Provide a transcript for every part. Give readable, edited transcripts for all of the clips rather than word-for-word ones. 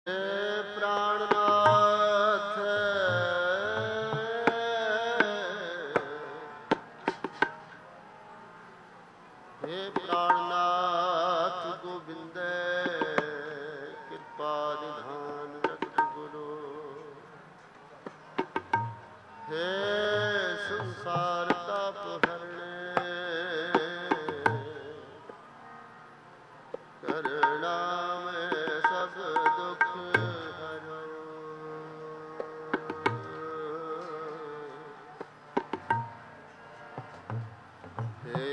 ਪ੍ਰਾਣਨਾਥ हे प्राणनाथ गोविंदे कृपा निधान जगत गुरु हे संसार ताप हरणे करुणा में सब दुख हरो हे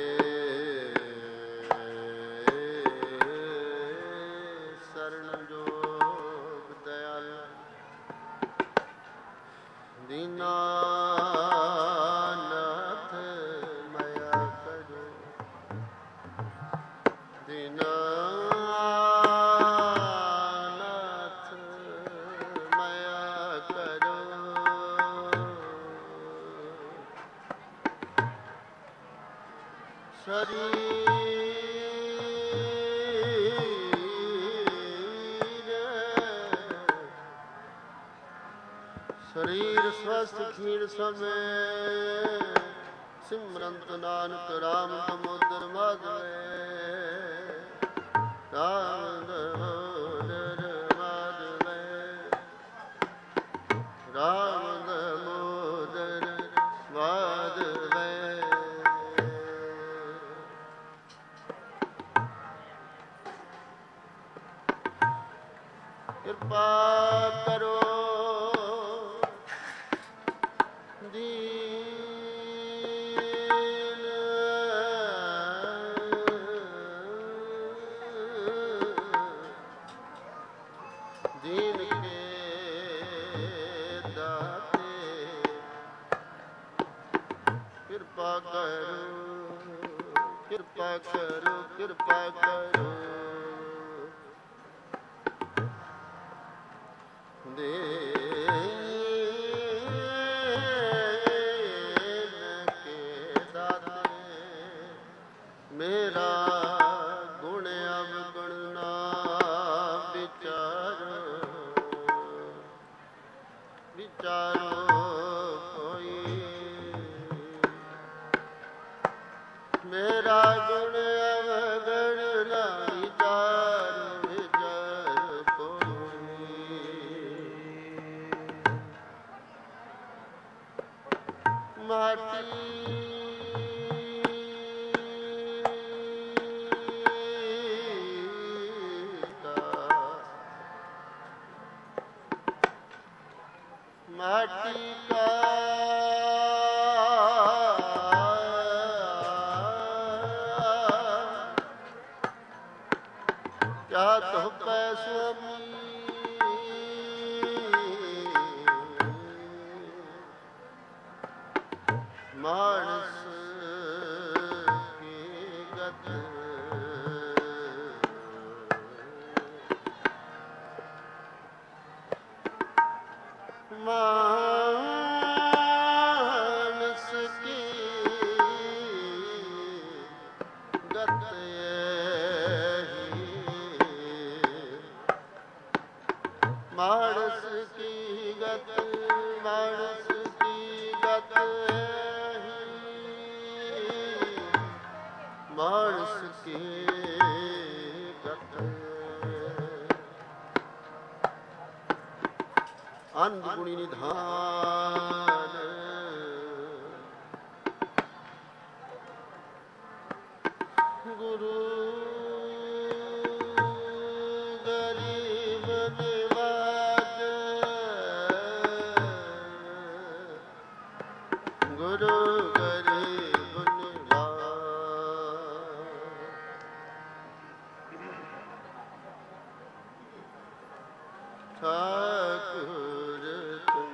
दीनानाथ मया करो दीनानाथ मया करो शरीर स्वस्थ खीण समय सिमरंत नानक राम दामोदर माधवे राम दामोदर माधवे राम दामोदर माधवे कृपा करो दीन के दाते कृपा करो कृपा करो कृपा करो मेरा गुण अवगुण ना विचारो विचारो कोई मेरा गुण अवगुण ना विचारो विचारो कोई माटी माटी का क्या तो पैसों मानस की गत मानस की गत मानस की गत मानस की गत मानस की गत अंध गुणी निधान गुरु गरीब निवाज गुरु गरीब निवाज ठाकुर तुम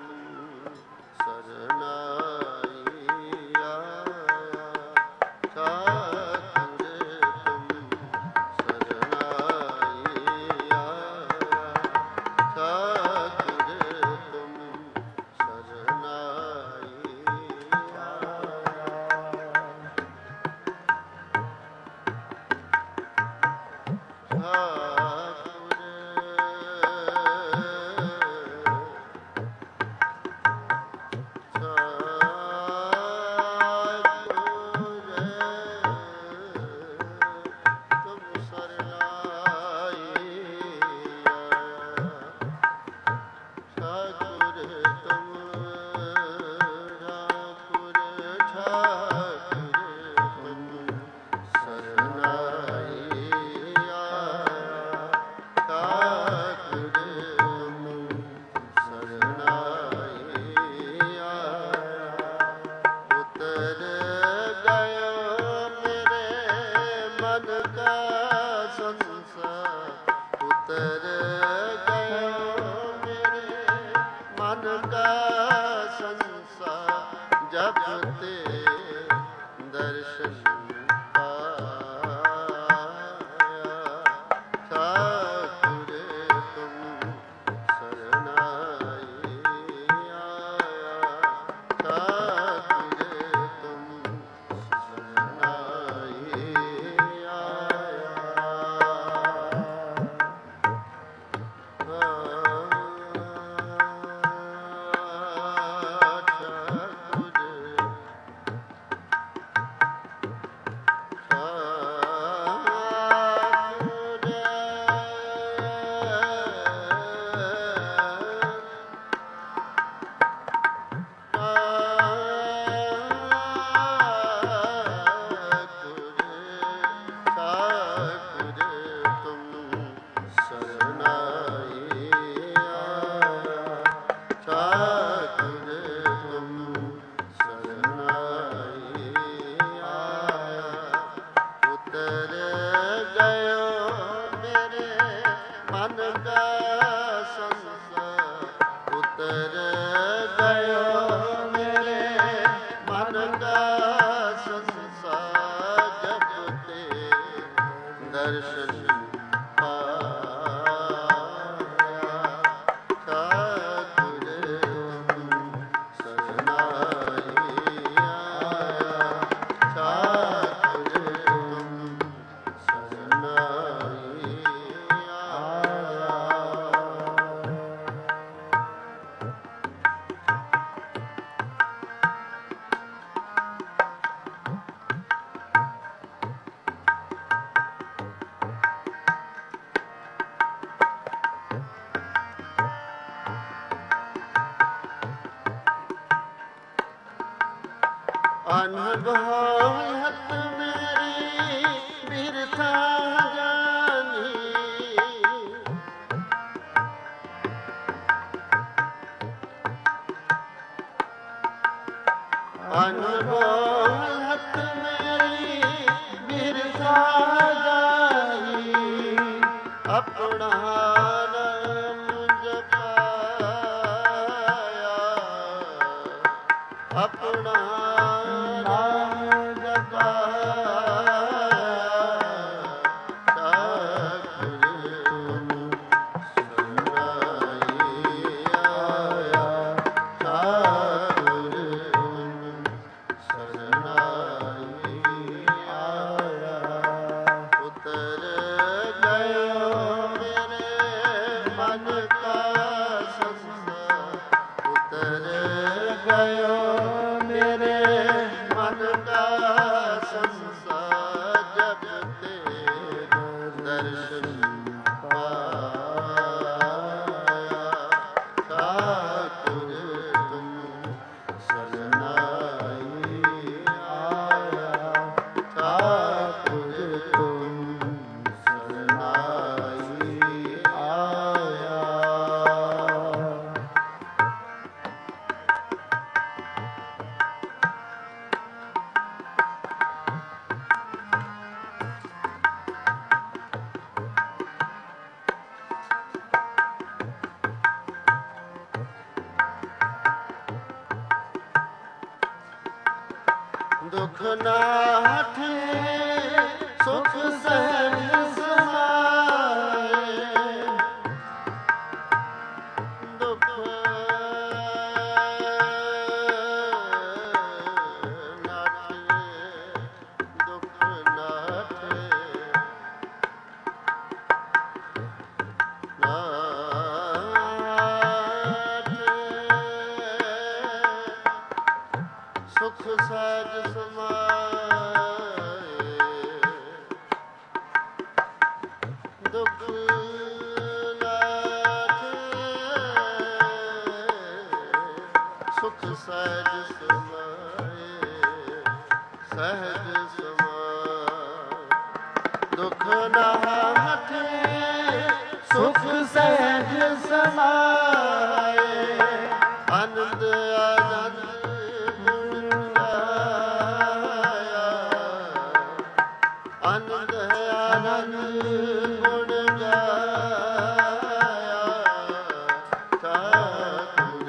शरणाइया ਅਨਭਵਤ ਮੇਰੀ ਬਿਰਥਾ ਜਾਨੀ ਅਨਭਵਤ ਮੇਰੀ ਬਿਰਥਾ ਜਾਨੀ ਆਪਣਾ ਨਾਮ ਜਪਾਇਆ ਆਪਣਾ ਦੁਖ ਨਾਠੇ ਸੁਖ ਸਹਿਜ ਸਮਾਏ ਦੁਖ ਨਾਠੇ ਦੁਖ ਨਾਠੇ ਸੁਖ ਸਹਿਜ ਸਮਾਏ ਦੁਖ ਨਾਠੇ ਸੁਖ ਸਹਿਜ ਸਮਾਏ ਸਹਿਜ ਸਮਾਏ ਦੁਖ ਨਾਠੇ ਸੁਖ ਸਹਿਜ ਸਮਾਏ ਆਨੰਦ ਆਨੰਦ ਆਨੰਦ ਹੈ ਆਨੰਦ ਗੁਣ ਗਾਇਆ ਠਾਕੁਰ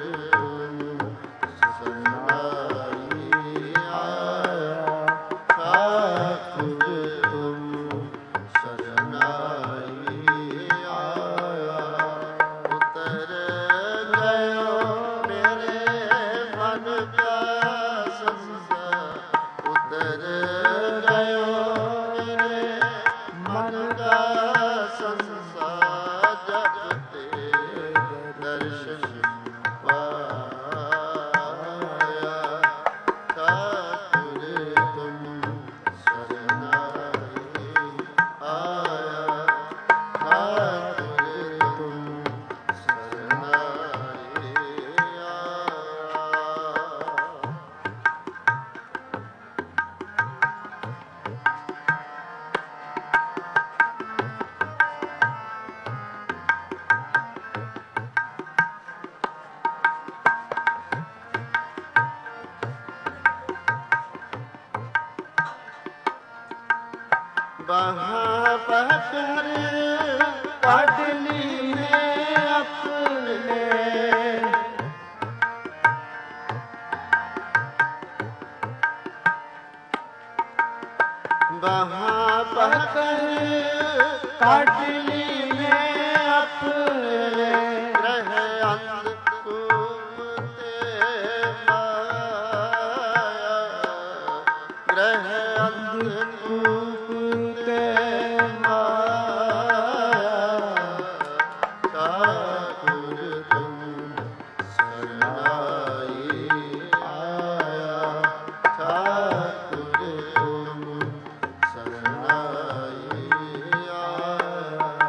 ਸਰਨਾਈ ਆਇਆ ਠਾਕੁਰ ਸਰਨਾਈ ਆਇਆ ਉਤਰ ਗਇਓ ਮੇਰੇ ਮਨ ਕਾ ਸੰਸਾਰ ਉਤਰ ਗਇਓ ਮਨ ਦਾ ਸੰਸਾਰ ਜਪ ਤੇ ਦਰਸ਼ਨ ਪਾਇਆ ਠਾਕੁਰ ਤੁਮ ਸਰਨਾਈ ਆਇਆ ਠਾਕੁਰ ਤੁਮ ਸਰਨਾਈ ਆਇਆ ਬਾਹਾਂ ਪਕੜ ਕੱਢ ਲੀਨੇ ਆਪਣੇ ਬਾਹਾਂ ਪਕੜ ਕੱਢ ਲੀਨੇ ਆਪਣੇ ਰਹਿ ਅੰਧ ਕੂਪ ਤੇ ਮਾਇਆ ਰਹਿ ਅੰਧ ਕੂਪ ਤੇ ਮਾਇਆ ਠਾਕੁਰ ਤੁਮ ਸਰਨਾਈ ਆਇਆ ਠਾਕੁਰ ਤੁਮ ਸਰਨਾਈ ਆਇਆ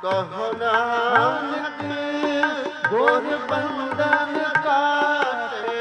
ਕਹੋ ਨਾਨਕ ਗੁਰ ਬੰਧਨ ਕਾਟੇ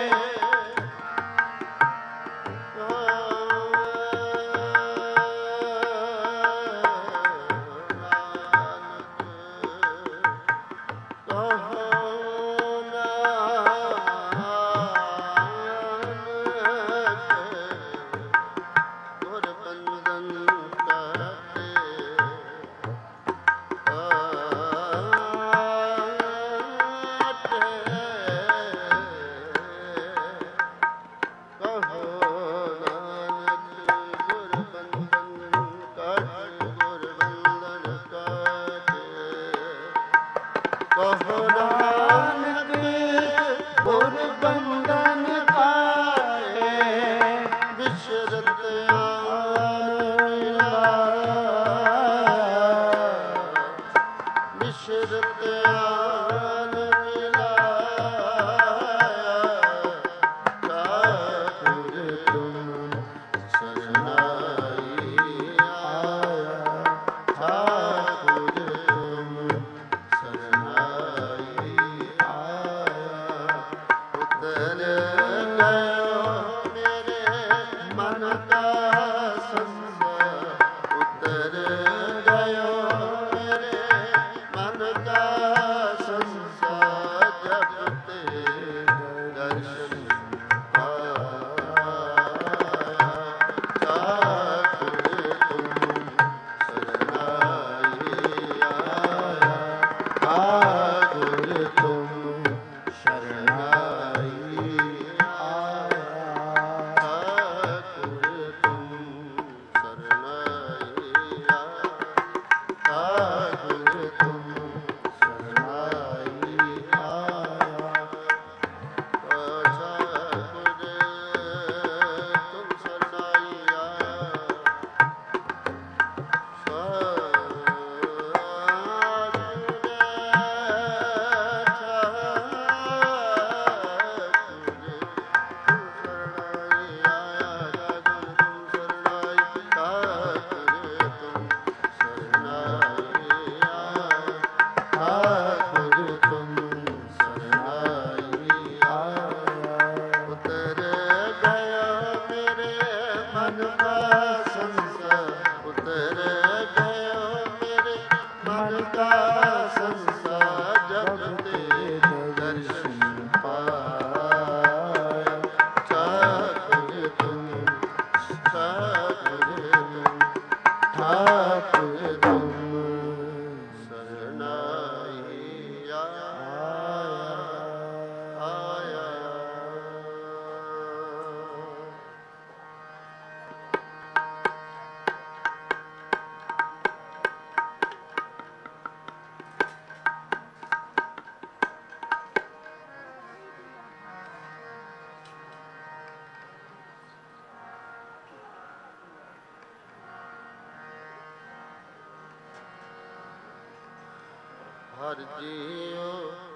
ਹਰਿ ਜੀਉ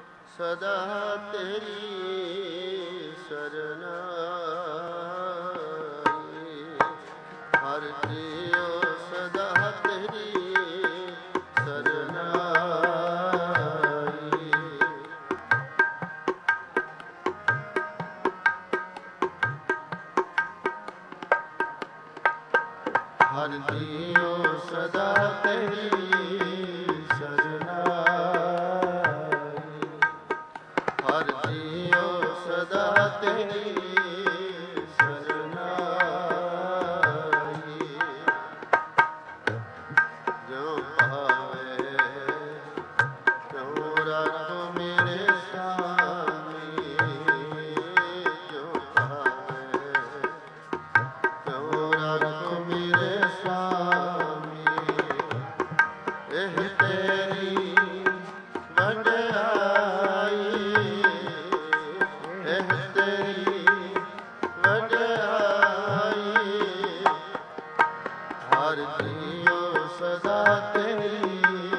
ਸਦਾ ਤੇਰੀ ਸਰਨਾਈ। ਹਰਿ ਜੀਉ ਸਦਾ ਤੇਰੀ ਸਰਨਾਈ। ਹਰਿ ਜੀਉ ਸਦਾ ਤੇਰੀ ਤੇਰੀ ਸਰਨਾਈ। ਜੋ ਭਾਵੇ ਤਿਉ ਰੱਖੋ ਮੇਰੇ ਸਾਮੀ। ਜੋ ਭਾਵੇ ਤਿਉ ਰੱਖੋ ਮੇਰੇ ਸਾਮੀ। ਇਹ ਤੇਰੀ ਵਡਿਆਈ। ਇਹ ਤੇਰੀ ਵਡਿਆਈ। ਹਰਿ ਜੀਉ ਸਦਾ ਤੇਰੀ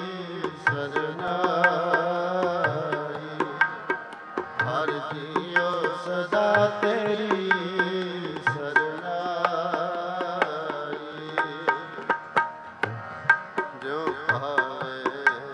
ਸਰਨਾਈ। ਹਰਿ ਜੀਉ ਸਦਾ ਤੇਰੀ ਸਰਨਾਈ। ਜੋ ਭਾਵੇ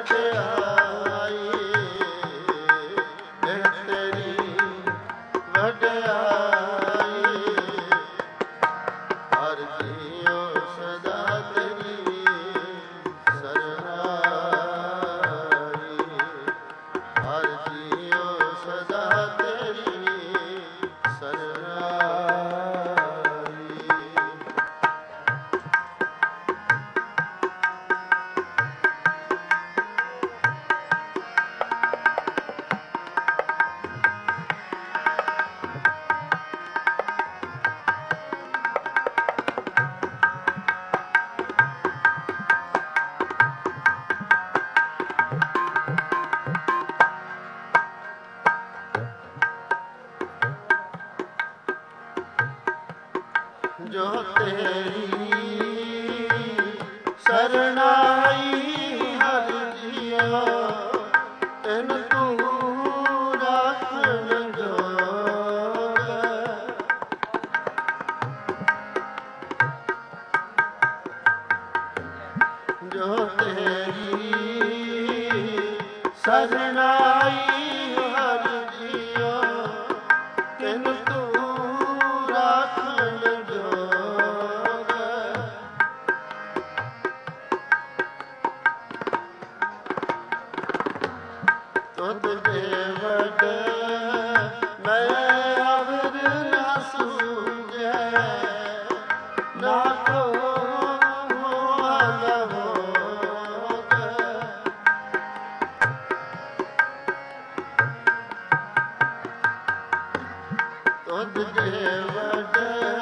ਜੋ ਤੇਰੀ ਸਰਣਾਈ ਹਰਿ ਜੀਓ ਤੈਨ ਤੂੰ ਰੱਖਣ ਜੋਗ ਜੋ ਤੇਰੀ ਸਰਣਾਈ ਹਰਿ ਜੀਓ ਤੈਨ ਤੁਧ ਦੇ ਵਡ ਮੈਂ ਅਵਰ ਨਾ ਸੂਝੈ ਨਾ ਕੋ ਹੋਆ ਨ ਹੋਗ ਤੁਧ ਦੇ ਵਡ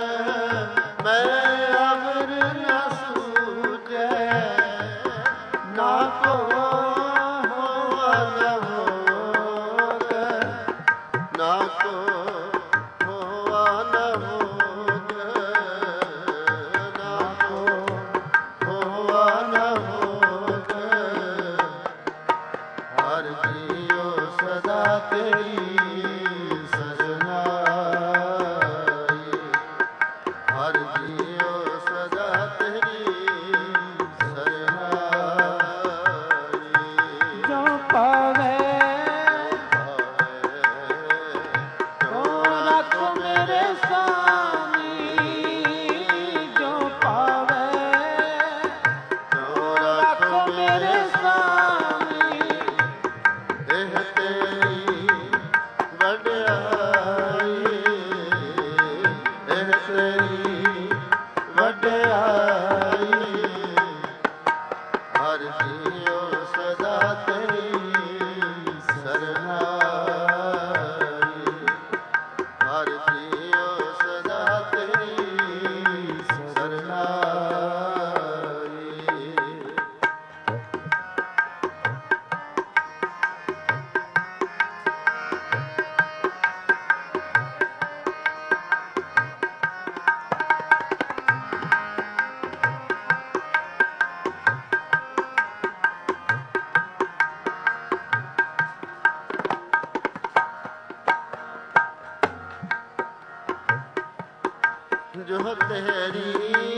ਮੈਂ ਅਵਰ ਨਾ ਸੂਝੈ ਨਾ ਕੋ ਜੋ ਤੇਰੀ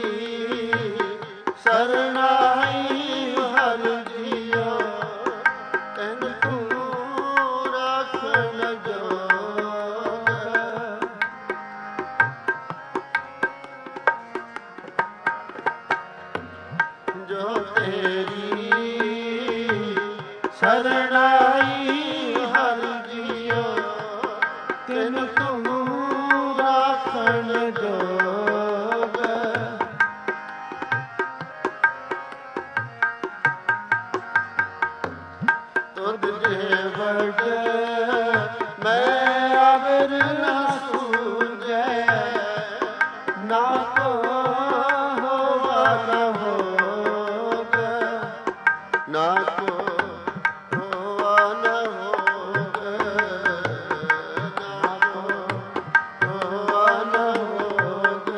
ਸਰਣਾਈ ਹਰਿ ਜੀਓ ਤੈਨ ਤੂੰ ਰੱਖਣ ਜੋਗ ਜੋ ਤੇਰੀ ਸਰਣਾਈ ਹਰਿ ਜੀਓ ਤੈਨ ਤੂੰ ਰੱਖਣ ਜੋਗ ਤੁਧ ਦੇ ਵਡ ਮੈਂ ਅਵਰ ਨਾ ਸੂਝੈ ਨਾ ਕੋ ਹੋਆ ਨ ਹੋਗ ਨਾ ਕੋ ਹੋਆ ਨ ਹੋਗ ਨਾ ਕੋ ਹੋਆ ਨ ਹੋਗ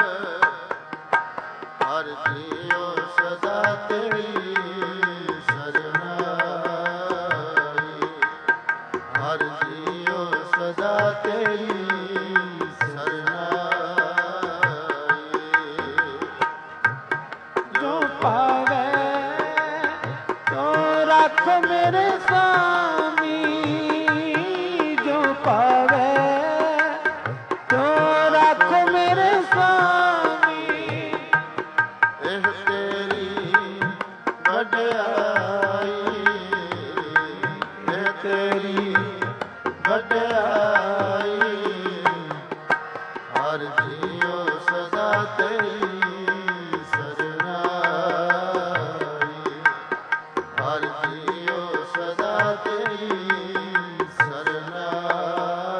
ਹਰਿ ਜੀਓ ਸਦਾ ਤੇਰੀ ਹਰਿ ਜੀਓ ਸਦਾ ਤੇਰੀ ਸਰਣਾਈ ਜੋ ਪਾਵੇ ਤੋ रख मेरे स्वामी जो पावे, तो रख मेरे स्वामी। ਇਹ ਤੇਰੀ ਵਡਿਆਈ, ਇਹ ਤੇਰੀ ਵਡਿਆਈ। ਹਰ ਜੀਉ ਸਦਾ ਤੇਰੀ ਸਰਨਾਈ, ਹਰ ਜੀਉ ਸਦਾ ਤੇਰੀ ਸਰਨਾਈ।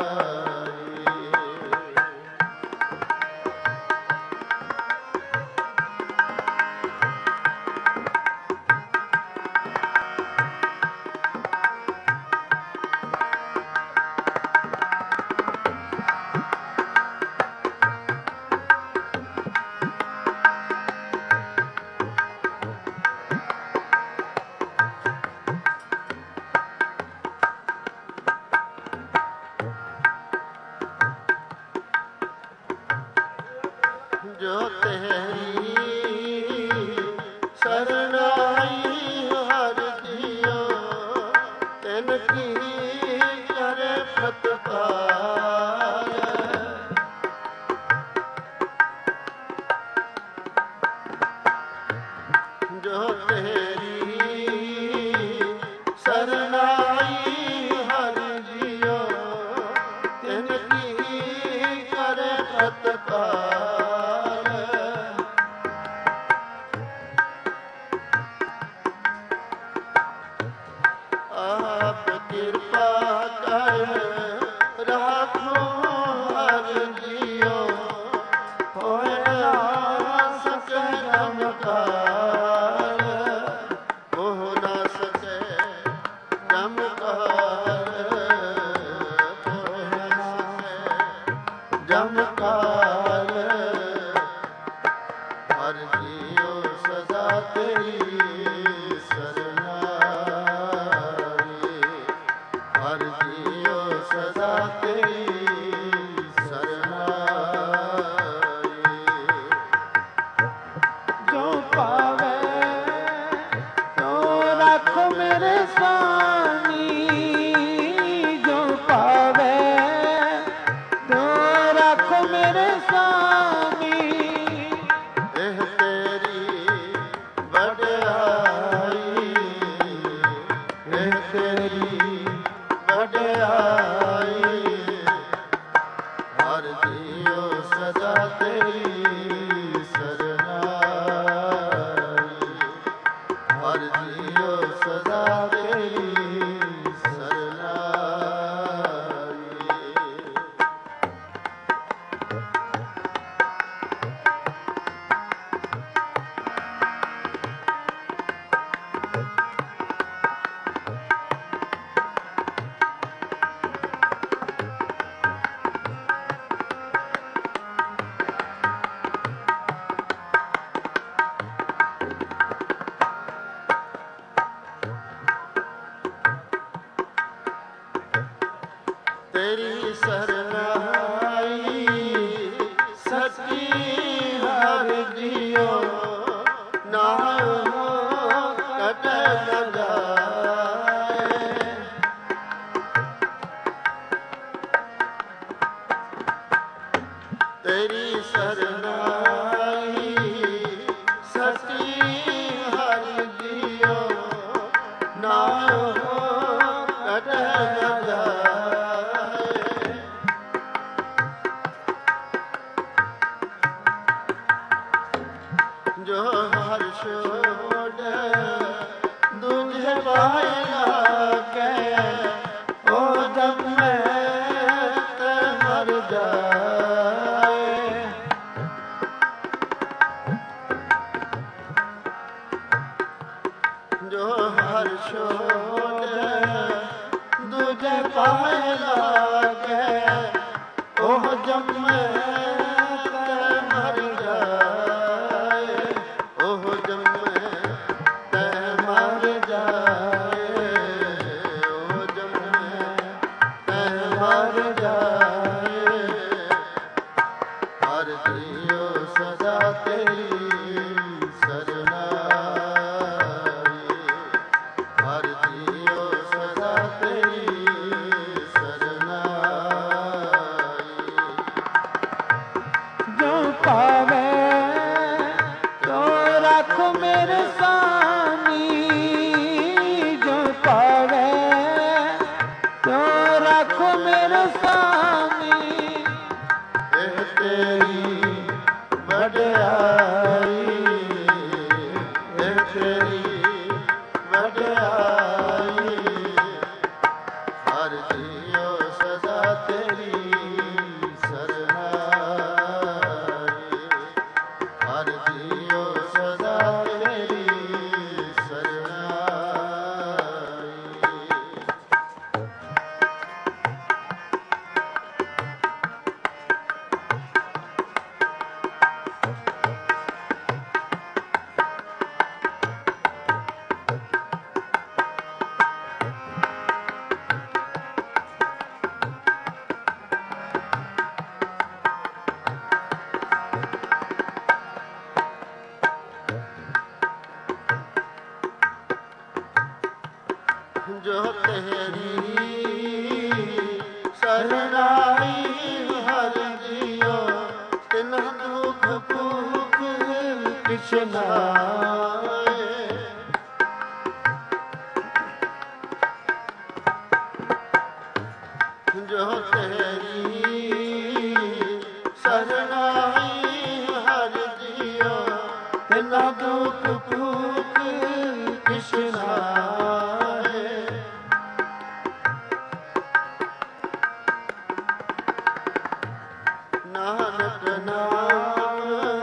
ਜੋ ਤੇਰੀ ਸਰਨਾਈ ਹਰ ਜੀਉ, ਤਿਨ ਕੀ ਕਰੇ ਪ੍ਰਤਪਾਲ। ਜੋ ਤੇਰੀ ਸਰਨਾਈ ਹਰ ਜੀਉ, ਤਿਨ ਕੀ ਕਰੇ ਪ੍ਰਤਪਾਲ। ਆਪ ਕਿਰਪਾ ਕਰ ਰਾਖੋ ਹਰ ਜੀਉ, ਹੋਏ ਨਾ ਸਕੇ ਨਮਕਾਰ, ਹੋ ਨਾ ਸਕੇ ਨਮਕਾਰ, ਹੋ ਨਾ ਸਕੇ ਜਮਕਾਰ। ਹਰ ਜੀਉ ਸਦਾ ਤੇਰੀ ਸਰਨਾਈ, ਹਰ ਜੀਉ ਸਦਾ ਤੇਰੀ ਸਰਨਾਈ। जो पावे, तो रख मेरे स्वामी जो पावे, तो रख मेरे स्वामी। ਇਹ ਤੇਰੀ ਵਡਿਆਈ, ਇਹ ਤੇਰੀ ਵਡਿਆਈ। ਹਰ ਜੀਉ ਸਦਾ ਤੇਰੀ ਸਰਨਾਈ, ਹਰ ਜੀਉ ਸਦਾ ਤੇਰੀ ਸਰਨਾਈ। ਤੇਰੀ ਸਰਨਾਈ ਸੱਚੀ ਹਰ ਜੀਉ, ਨਾਮ ਕਟੈ ਨ ਜਾਏ। ਤੇਰੀ ਸਰਨਾਈ ਸੱਚੀ ਹਰ ਜੀਉ, ਨਾਮ ਕਟੈ ਨ ਜਾਏ। ਜੋ ਹਰ ਛੋੜ ਦੂਜੇ ਪਾਏ ਲਾਗੇ, ਉਹ ਜੰਮੇ ਤੇ ਮਰ ਜਾਏ। ਜੋ ਹਰ ਛੋੜ ਦੂਜੇ ਪਾਏ ਲਾਗੇ, ਉਹ ਜੰਮੇ ਤੇ ਮਰ ਜਾਏ, ਉਹ ਜੰਮੇ ਤੇ ਮਰ ਜਾਏ, ਉਹ ਜੰਮੇ ਤੇ ਮਰ ਜਾਏ। ਹਰ ਜੀਉ ਸਦਾ ਤੇਰੀ ਸਰਨਾਈ, ਹਰ ਵਡਿਆਈ ਹਰ ਜੀਉ ਸਦਾ ਤੇਰੀ ਸਰਨਾਈ ਹਰ ਜੀਉ ਸਦਾ ਤੇਰੀ ਸਰਨਾਈ ਜੋ ਤੇਰੀ ਸਰਨਾਈ ਹਰ ਜੀਉ ਤਿਨ ਦੁਖ ਭੂਖ ਕਿਛ ਨਾਏ ਜੋ ਤੇਰੀ ਸਰਨਾਈ ਹਰ ਜੀਉ ਤਿਨ ਦੁਖ ਭੂਖ ਕਿਛ ਨਾਏ ਨਾਨਕ ਨਾਮ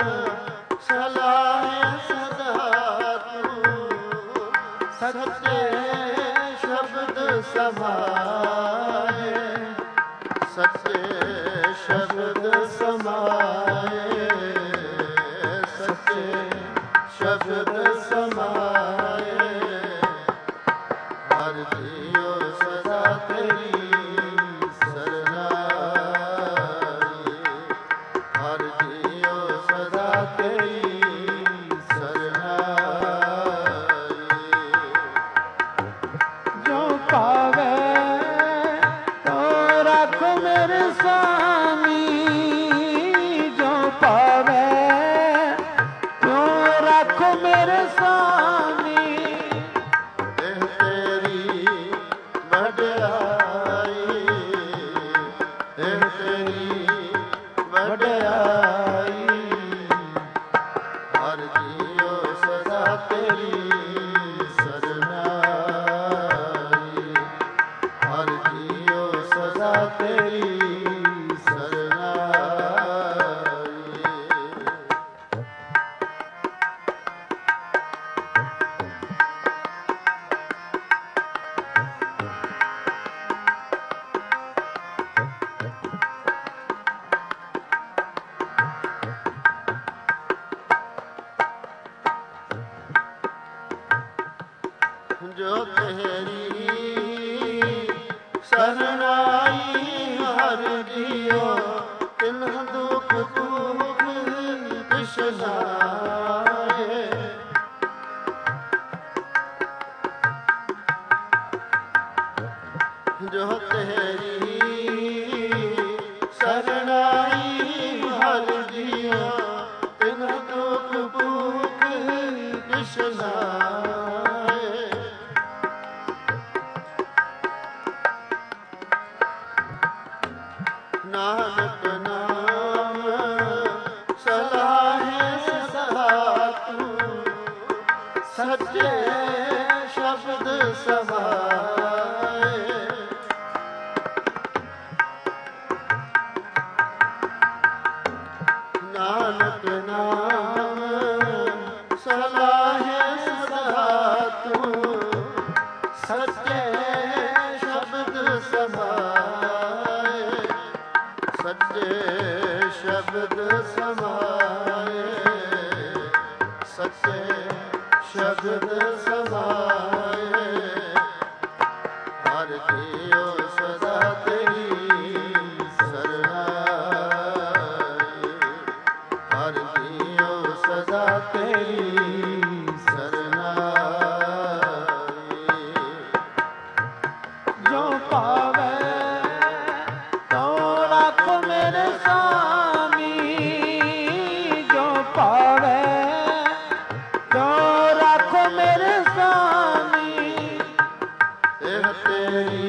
ਸਲਾਹੇ ਸਦਾ ਤੂੰ ਸੱਚੇ ਸ਼ਬਦ ਸਮਾਏ ਸੱਚੇ ਸ਼ਬਦ ਸਮਾਏ ਸੱਚੇ ਸ਼ਬਦ ਸਮਾਏ ਹਰ ਜੀਉ ਸਦਾ ਤੇਰੀ ਸਰਨਾਈ ਹਰ ਜੀਉ ਸਦਾ ਤੇਰੀ ਸਰਨਾਈ ਜੋ ਪਾਵੇ ਤੋ ਰੱਖ ਮੇਰੇ ਸਾਮੀ ਜੋ ਪਾਵੇ ਤੋ ਰੱਖ ਮੇਰੇ ਸਾਮੀ ਇਹ ਤੇਰੀ ਵਡਿਆਈ ਇਹ ਤੇਰੀ ਵਡਿਆਈ ਹਰ ਜੀਉ ਸਦਾ ਤੇਰੀ ਸਰਨਾਈ ਹਰ ਜੀਉ ਸਦਾ ਤੇਰੀ ਸਰਨਾਈ ਜੋ ਤੇਰੀ ਸਰਨਾਈ ਹਰ ਜੀਉ ਤਿਨ ਦੁਖ ਭੂਖ ਕਿਛ ਨਾਏ ਜੋ ਤੇਰੀ ਸਰਨਾਈ ਹਰ ਜੀਉ ਤਿਨ ਦੁਖ ਭੂਖ ਕਿਛ ਨਾਏ ਨਾਨਕ ਨਾਮ ਸਲਾਹੇ ਸਦਾ ਤੂੰ ਸੱਚੇ ਸ਼ਬਦ ਸਮਾਏ ਨਾਨਕ ਨਾਮ ਸਲਾਹੇ ਸਦਾ ਤੂੰ ਸੱਚੇ ਸ਼ਬਦ ਸਮਾਏ ਸੱਚੇ ਸ਼ਬਦ ਸਮਾਏ ਸੱਚੇ ਸ਼ਬਦ ਸਮਾਏ ਹਰ ਜੀਉ ਸਦਾ ਤੇਰੀ ਸਰਨਾਈ ਹਰ ਜੀਉ ਸਦਾ ਤੇਰੀ ਸਰਨਾਈ ਜੋ ਪਾਵੇ ਤੋ ਰੱਖ ਮੇਰੇ ਸਾਮੀ ਜੋ ਪਾਵੇ ਤੋ ਰੱਖ ਮੇਰੇ ਸਾਮੀ ਇਹ ਤੇਰੀ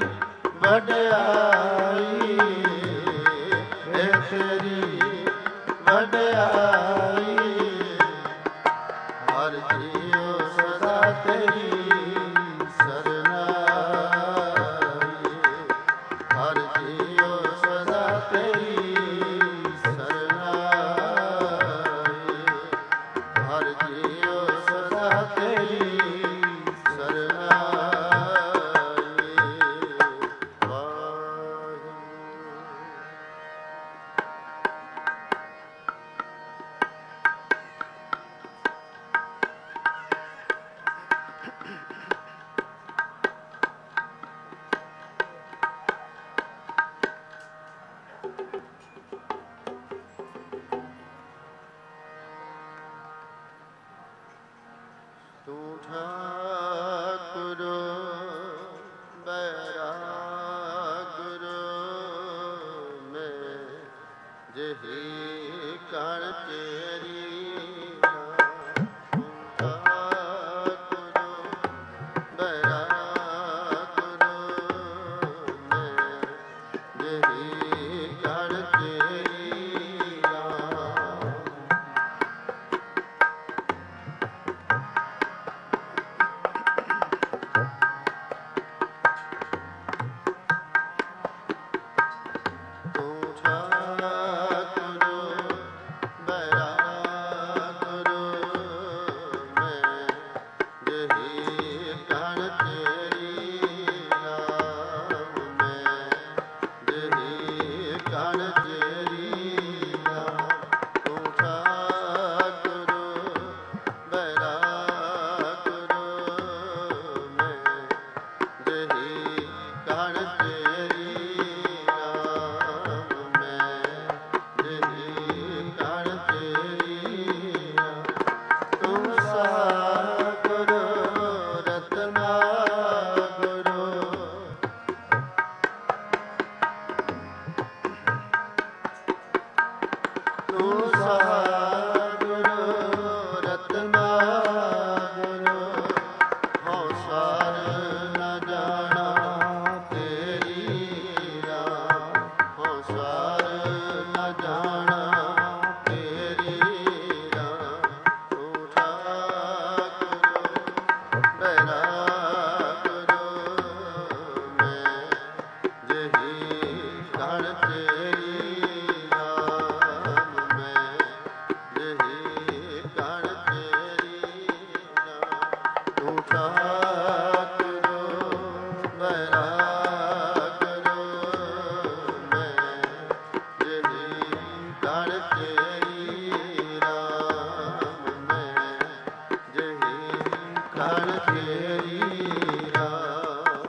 ਵਡਿਆਈ ਇਹ ਤੇਰੀ ਵਡਿਆਈ ਹਰ ਜੀਉ ਸਦਾ ਤੇਰੀ ਕਣ ਤੇਰੀ ਨਾਮ ਮੈਂ, ਜਿਹੀ ਕਣ ਤੇਰੀ ਨਾਮ। ਤੂੰ ਠਾਕੁਰ ਬੈਰਾਗੁਰ ਮੈਂ, ਜਿਹੀ ਕਣ ਤੇਰੀ ਨਾਮ ਮੈਂ, ਜਿਹੀ ਕਣ ਤੇਰੀ ਨਾਮ। ਤੂੰ ਸਾਗਰ ਰਤਨਾਗੁਰ, ਤੂੰ ਸਾਗਰ ਰਤਨਾਗੁਰ, ਹਉ ਸਾਰ ਨ ਜਾਣਾ ਤੇਰੀ ਰਾਮ, ਹਉ ਸਾਰ ਨ ਜਾਣਾ ਤੇਰੀ ਰਾਮ। ਤੂੰ ਠਾਕੁਰ ਬੈਰਾਗੁਰ ਮੈਂ, ਜਿਹੀ ਕਣ ਤੇਰੀ ਨਾਮ ਮੈਂ, ਜਿਹੀ ਕਣ ਤੇਰੀ ਨਾਮ। ਤੂੰ ਠਾਕੁਰ ਬੈਰਾਗੁਰ ਮੈਂ, ਜਿਹੀ ਕਣ ਤੇਰੀ ਰਾਮ ਮੈਂ, ਜਿਹੀ ਕਣ ਤੇਰੀ ਰਾਮ।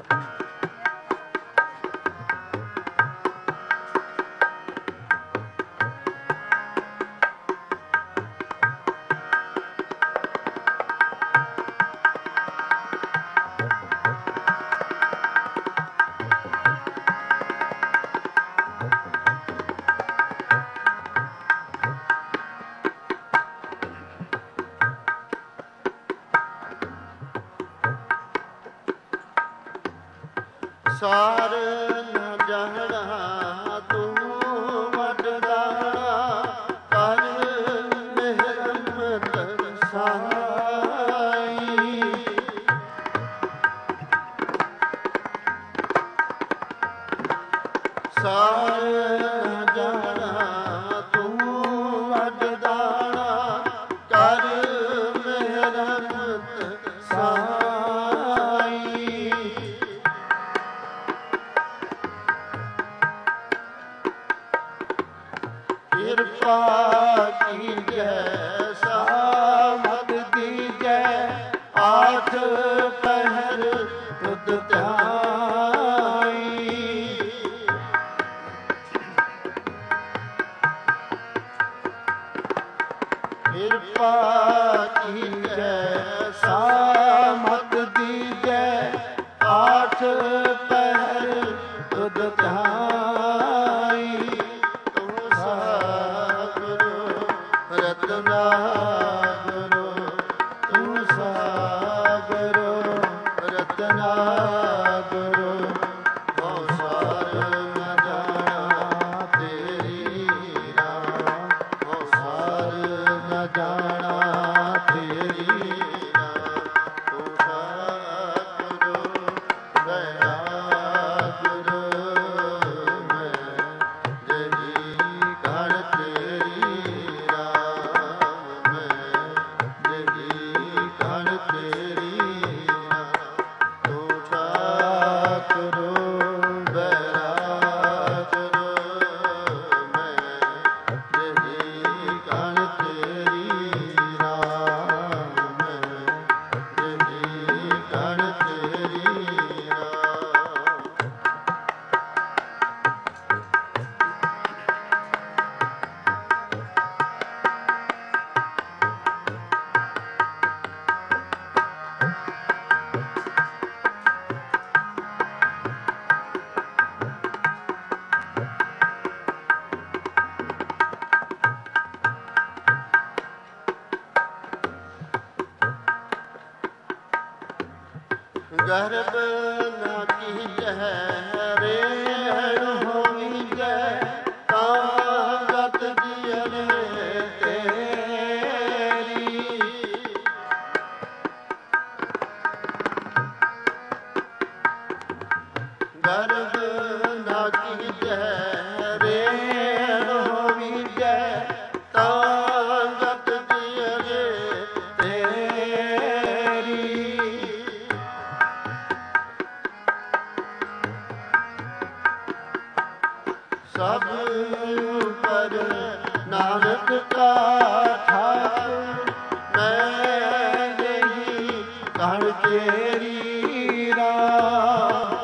ਸਾਰ ਨ ਜਾਣਾ ਤੂੰ ਵਡਦਾਣਾ, ਕਰ ਮਿਹਰਮਤ ਸਾਈ। ਸਾਰ ਨ ਜਾਣਾ ਤੂੰ ਵਡਦਾਣਾ, ਕਰ ਮਿਹਰਮਤ ਸਾਈ। ਕਿਰਪਾ ਕੀਜੈ ਸਾਮਤ ਦੀਜੈ, ਆਠ ਪਹਿਰ ਤੁਧ ਧਿਆਈ। ਕਿਰਪਾ ਕੀਜੈ ਸਾਮਤ ਦੀਜੈ, ਆਠ ਪਹਿਰ ਤੁਧ ਧਿਆਈ। ਤੂੰ ਸਾਗਰ ਰਤਨਾਗੁਰ, ਤੂੰ ਸਾਗਰ ਰਤਨਾਗੁਰ, ਹਉ ਸਾਰ ਨ ਜਾਣਾ ਤੇਰੀ ਰਾਮ, ਹਉ ਸਾਰ ਨ ਜਾਣਾ ਤੇਰੀ ਰਾਮ। ਤੂੰ ਠਾਕੁਰ ਬੈਰਾਗੁਰ ਮੈਂ, ਜਿਹੀ ਕਣ ਤੇਰੀ ਰਾਮ ਮੈਂ, ਜਿਹੀ ਕਣ ਤੇਰੀ ਰਾਮ। ਤੂੰ ਠਾਕੁਰ ਬੈਰਾਗੁਰ ਮੈਂ, ਜਿਹੀ ਕਣ ਤੇਰੀ ਰਾਮ ਮੈਂ, ਜਿਹੀ ਕਣ ਤੇਰੀ ਰਾਮ। ਗਰਬ ਨ ਕੀਜੈ ਰੇਣ ਹੋਵੀਜੈ, ਤਾਂ ਗਤ ਦਿਅਰੇ ਤੇਰੀ। ਗਰਬ ਨ ਕੀਜੈ ਰੇਣ ਹੋਵੀਜੈ, ਤਾਂ ਗਤ ਦਿਅਰੇ ਤੇਰੀ। ਸਭ ਪਰ ਨਾਨਕ ਕਾ ਠਾਕੁਰ ਮੈਂ ਜਹੀ ਕਣ ਤੇਰੀ ਰਾਹ।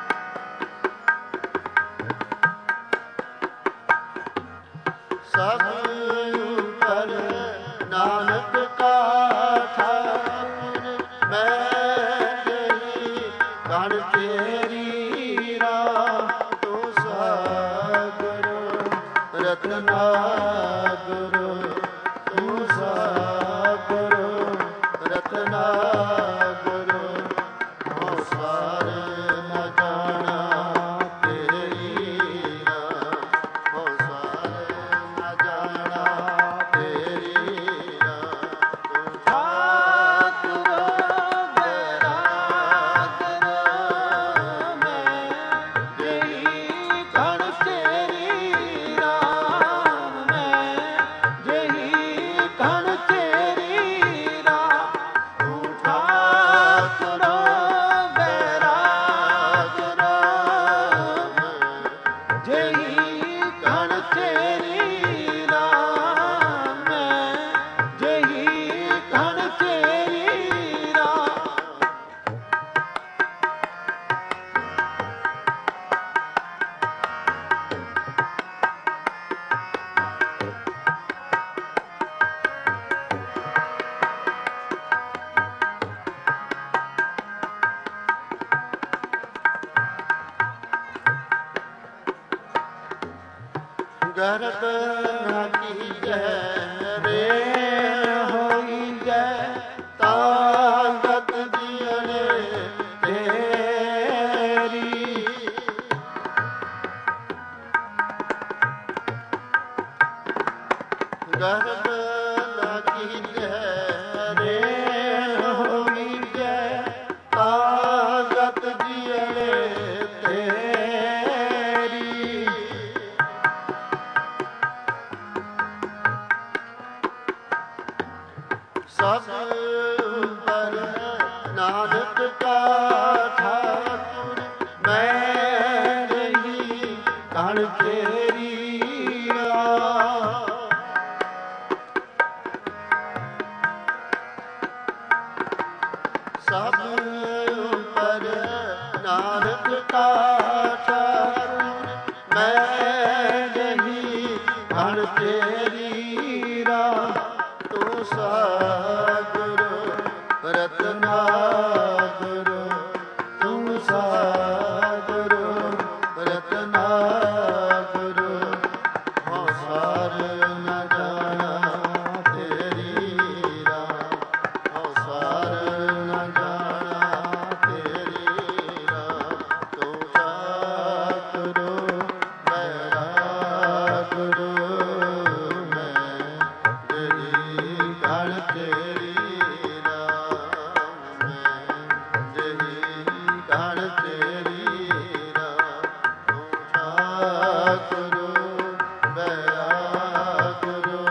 ਸਭ ਪਰ ਨਾਨਕ ਕਾ ਠਾਕੁਰ ਮੈਂ ਜਹੀ ਕਣ ਤੇਰੀ ਰਾਹ। ਤੂੰ ਸਾਗਰ ਰਤਨਾ ਗੁਰੂ, ਤੂੰ ਸਾਗਰ ਰਤਨਾ ਗੁਰੂ, ਹਉ ਸਾਰ ਨ ਜਾਣਾ ਤੇਰੀ ਰਾਹ, ਹਉ ਸਾਰ ਨ ਜਾਣਾ ਤੇਰੀ ਰਾਹ। ਤੂੰ ਠਾਕੁਰ ਬੈਰਾਗ ਮੈਂ ਜਹੀ ਕਣ ਤੇਰੀ ਰਾਹ, ਮੈਂ ਜਹੀ ਕਣ ਤੇਰੀ ਰਾਹ। ਤੂੰ ਠਾਕੁਰ ਬੈਰਾਗ ਜਹੀ ਕਣ ਤੇਰੀ ਰਾਹ, ਮੈਂ ਜਹੀ ਕਣ ਤੇਰੀ ਰਾਹ। ਗਰਬ ਨਾ ਕੀਜੈ ਰੇ ਹੋਈਜੈ ਤਾਂਗਤ ਦਿਅੜੇ ਤੇਰੀ। ਗਰਬ ਨਾ ਕੀਜੈ ਰੇ ਹੋਈਜੈ ਤਾਂਗਤ ਦਿਅੜੇ ਤੇਰੀ। ਸਭ ਪਰ ਨਾਨਕ ਕਾ ਠਾਕੁਰ ਮੈਂ ਜਹੀ ਕਣ ਤੇਰੀ ਰਾਹ। ਸਭ ਪਰ ਨਾਨਕ ਕਾ ਠਾਕੁਰ ਮੈਂ ਜਹੀ ਕਣ ਤੇਰੀ ਰਾਹ। ਤੂੰ ਸਾਗਰ ਰਤਨਾ ਗੁਰੂ, ਤੂੰ ਸਾਗਰ ਰਤਨਾ ਗੁਰੂ, ਹਉ ਸਾਰ ਨ ਜਾਣਾ ਤੇਰੀ ਰਾਹ, ਹਉ ਸਾਰ ਨ ਜਾਣਾ ਤੇਰੀ ਰਾਹ। ਤੂੰ ਸਾਗਰ ਬੈਰਾਗ ਮੈਂ ਜਹੀ ਕਣ ਤੇਰੀ ਰਾਹ, ਮੈਂ ਜਹੀ ਕਣ ਤੇਰੀ ਰਾਹ। ਤੂੰ ਠਾਕੁਰ ਬੈਰਾਗ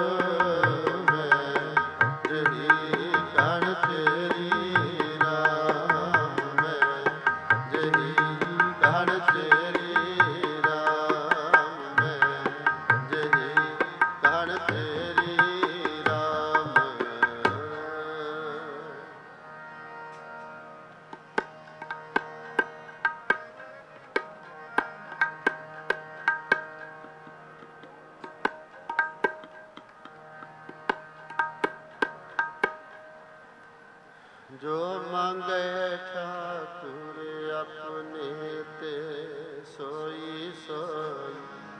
ਮੈਂ ਜਹੀ ਕਣ ਤੇਰੀ ਰਾਹ, ਮੈਂ ਜਹੀ ਕਣ ਤੇਰੀ ਰਾਹ, ਮੈਂ ਜਹੀ ਕਣ ਤੇਰੀ ਰਾਮ। ਜੋ ਮੰਗੇ ਠਾਕੁਰ ਆਪਣੇ ਤੇ ਸੋਈ ਸੋਈ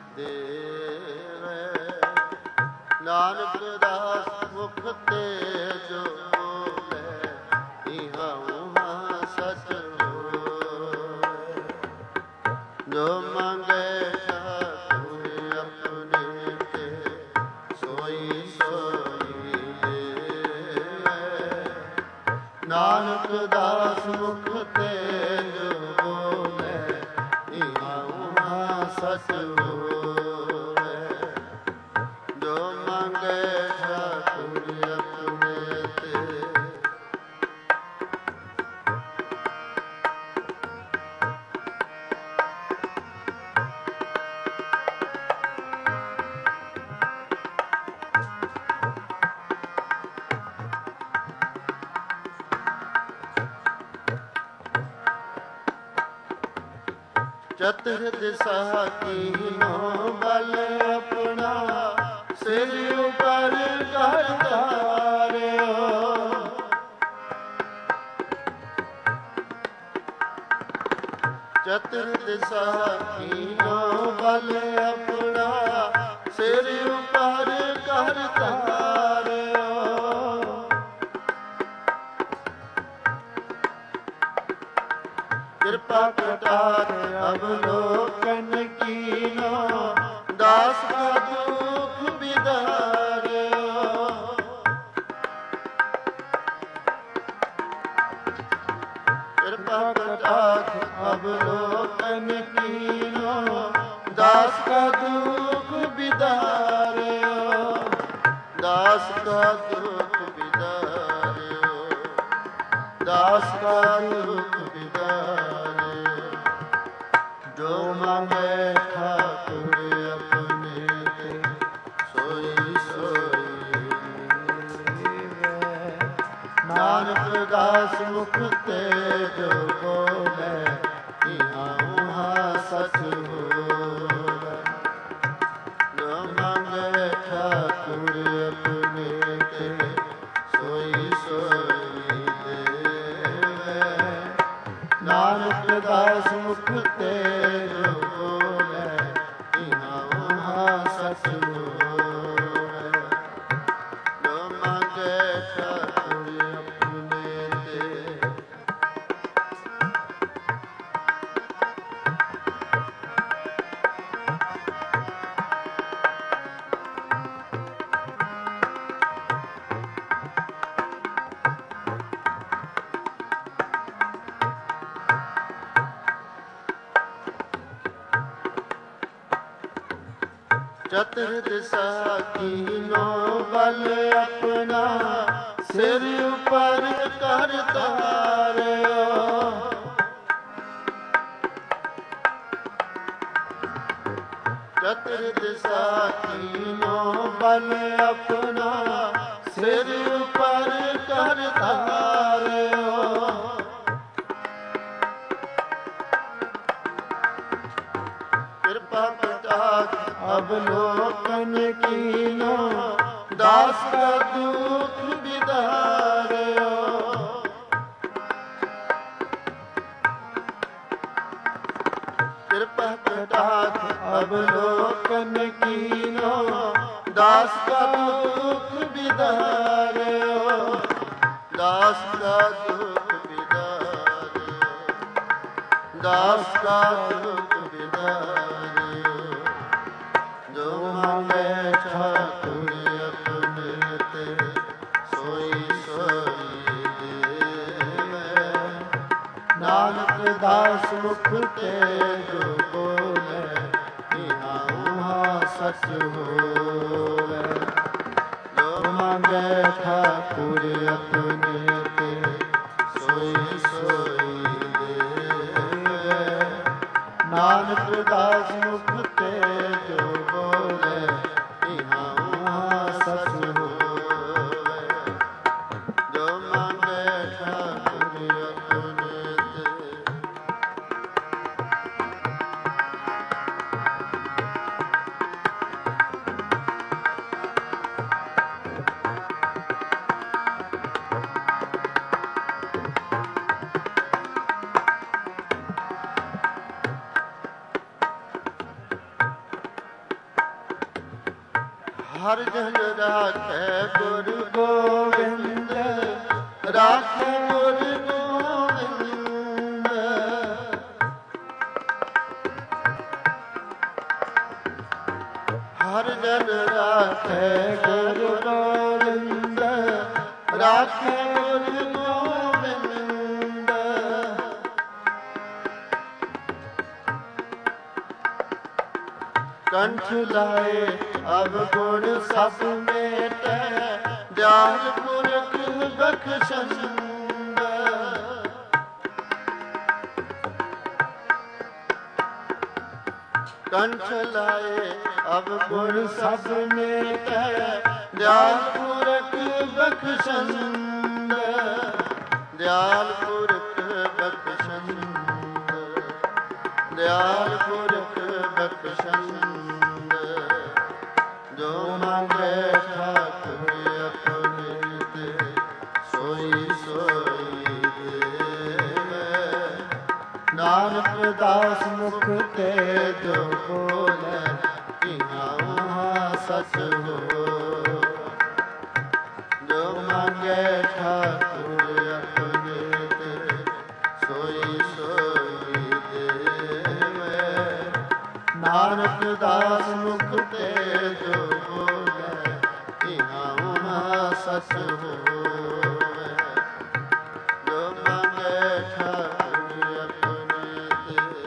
ਦੇਵੈ। ਨਾਨਕ ਦਾਸ ਮੁਖ ਤੇ ਜੋ ਬੋਲੇ ਇਹਾਂ ਉਹਾਂ ਸਚ ਹੋਏ। ਜੋ ਮੰਗੇ ਠਾਕੁਰ ਆਪਣੇ ਤੇ ਸੋਈ ਸੋਈ ਦੇਵੈ। ਨਾਨਕ ਦਾਸ ਮੁਖ ਤੇ ਜੋ ਬੋਲੇ ਇਹਾਂ ਉਹਾਂ ਸਚ ਹੋਏ। ਜੋ ਮੰਗੇ ਠਾਕੁਰ ਆਪਣੇ ਤੇ ਚਤੁਰ ਦਿਸ਼ਾ ਕੀਨੋ ਬਲ ਆਪਣਾ, ਸਿਰ ਉਪਰ ਕਰ ਧਾਰਿਓ। ਚਤੁਰ ਦਿਸ਼ਾ ਕੀਨੋ ਬਲ ਆਪਣਾ, ਸਿਰ ਉਪਰ ਕਰ ਧਾਰਿਓ। ਕਿਰਪਾ ਕਟਾਰ ਅਵਲੋਕਨ ਕੀਨੋ, ਦਾਸ ਕਾ ਦੁਖ ਬਿਦਾਰਿਓ। ਕਿਰਪਾ ਕਟਾਰ ਅਵਲੋਕਨ ਕੀਨੋ, ਦਾਸ ਕਾ ਦੁਖ ਬਿਦਾਰਿਓ। ਦਾਸ ਕਾ ਦੁਖ ਬਿਦਾਰਿਓ, ਦਾਸ ਕਾ ਦੁਖ ਬਿਦਾਰਿਓ। ਜੋ ਮੰਗੇ ਠਾਕੁਰ ਆਪਣੇ ਤੇ, ਸੋਈ ਸੋਈ ਦੇਵੈ। ਨਾਨਕ ਦਾਸ ਮੁਖ ਤੇ ਜੋ ਬੋਲੇ, ਇਹਾਂ ਉਹਾਂ ਸਚ ਹੋਵੇ। ਜੋ ਮੰਗੇ ਠਾਕੁਰ ਆਪਣੇ ਤੇ, ਸੋਈ ਸੋਈ ਦੇਵੈ। ਨਾਨਕ ਦਾਸ ਮੁਖ ਤੇ ਜੋ ਬੋਲੇ, ਇਹਾਂ ਉਹਾਂ ਸਚ ਹੋਵੇ। ਜੋ ਮੰਗੇ ਠਾਕੁਰ ਆਪਣੇ ਤੇ। ਚਤੁਰ ਦਿਸ਼ਾ ਕੀਨੋ ਬਲ ਆਪਣਾ, ਸਿਰ ਉਪਰ ਕਰ ਧਾਰਿਓ। ਚਤੁਰ ਦਿਸ਼ਾ ਕੀਨੋ ਬਲ ਆਪਣਾ, ਸਿਰ ਉਪਰ ਕਰ ਧਾਰਿਓ। ਕਿਰਪਾ ਕਟਾਖ ਅਵਲੋਕਨ ਕੀਨੋ, ਦਾਸ ਕਾ ਦੁਖ ਬਿਦਾਰਿਓ। ਕਿਰਪਾ ਕਟਾਖ ਅਵਲੋਕਨ ਕੀਨੋ, ਦਾਸ ਕਾ ਦੁਖ ਬਿਦਾਰਿਓ। ਦਾਸ ਕਾ ਦੁਖ ਬਿਦਾਰਿਓ, ਦਾਸ ਕਾ ਦੁਖ ਬਿਦਾਰਿਓ। ਜੋ ਮੰਗੇ ਠਾਕੁਰ ਆਪਣੇ ਤੇ, ਸੋਈ ਸੋਈ ਦੇਵੈ। ਨਾਨਕ ਦਾਸ ਮੁਖ ਤੇ ਜੋ ਬੋਲੇ, ਇਹਾਂ ਉਹਾਂ ਸਚ ਹੋਵੇ। ਜੋ ਮੰਗੇ ਠਾਕੁਰ ਆਪਣੇ ਤੇ, ਸੋਈ ਸੋਈ ਦੇਵੈ। ਨਾਨਕ ਦਾਸ ਮੁਖ ਤੇ ਜੋ ਬੋਲੇ, ਇਹਾਂ ਉਹਾਂ ਸਚ ਹੋਵੇ। ਜੋ ਮੰਗੇ ਠਾਕੁਰ ਆਪਣੇ ਤੇ। ਹਰਿ ਜਨ ਰਾਖੈ ਗੁਰ ਗੋਬਿੰਦ, ਰਾਖੈ ਗੁਰ ਗੋਬਿੰਦ। ਹਰਿ ਜਨ ਰਾਖੈ ਗੁਰ ਗੋਬਿੰਦ, ਰਾਖੈ ਗੁਰ ਗੋਬਿੰਦ। ਕੰਠ ਲਾਏ ਅਬ ਗੁਣ ਸਭ ਮੇਟੈ, ਦਿਆਲ ਪੁਰਖ ਬਖਸ਼ੰਦ। ਕੰਠ ਲਾਏ ਅਬ ਗੁਣ ਸਭ ਮੇਟੈ, ਦਿਆਲ ਪੁਰਖ ਬਖਸ਼ੰਦ। ਦਿਆਲ ਪੁਰਖ ਬਖਸ਼ੰਦ, ਦਿਆਲ ਪੁਰਖ ਬਖਸ਼ੰਦ ਜੋ ਮੰਗੇ ਠਾਕੁਰ ਆਪਣੇ ਤੇ ਸੋਈ ਸੋਈ ਦੇਵੈ ਨਾਨਕ ਦਾਸ ਮੁਖ ਤੇ ਜੋ ਬੋਲੇ ਤਿਨਾ ਸਚ ਹੋ ਜੋ ਮੰਗੇ ਠਾਕੁਰ ਆਪਣੇ ਤੇ ਸੋਈ ਸੋਈ ਦੇਵੈ ਨਾਨਕ ਦਾਸ ਮੁਖ ਤੇ ਜੋ ਬੋਲੇ ਤਿਨਾ ਸਚ ਹੋਵੇ ਜੋ ਮੰਗੇ ਠਾਕੁਰ ਆਪਣੇ ਤੇ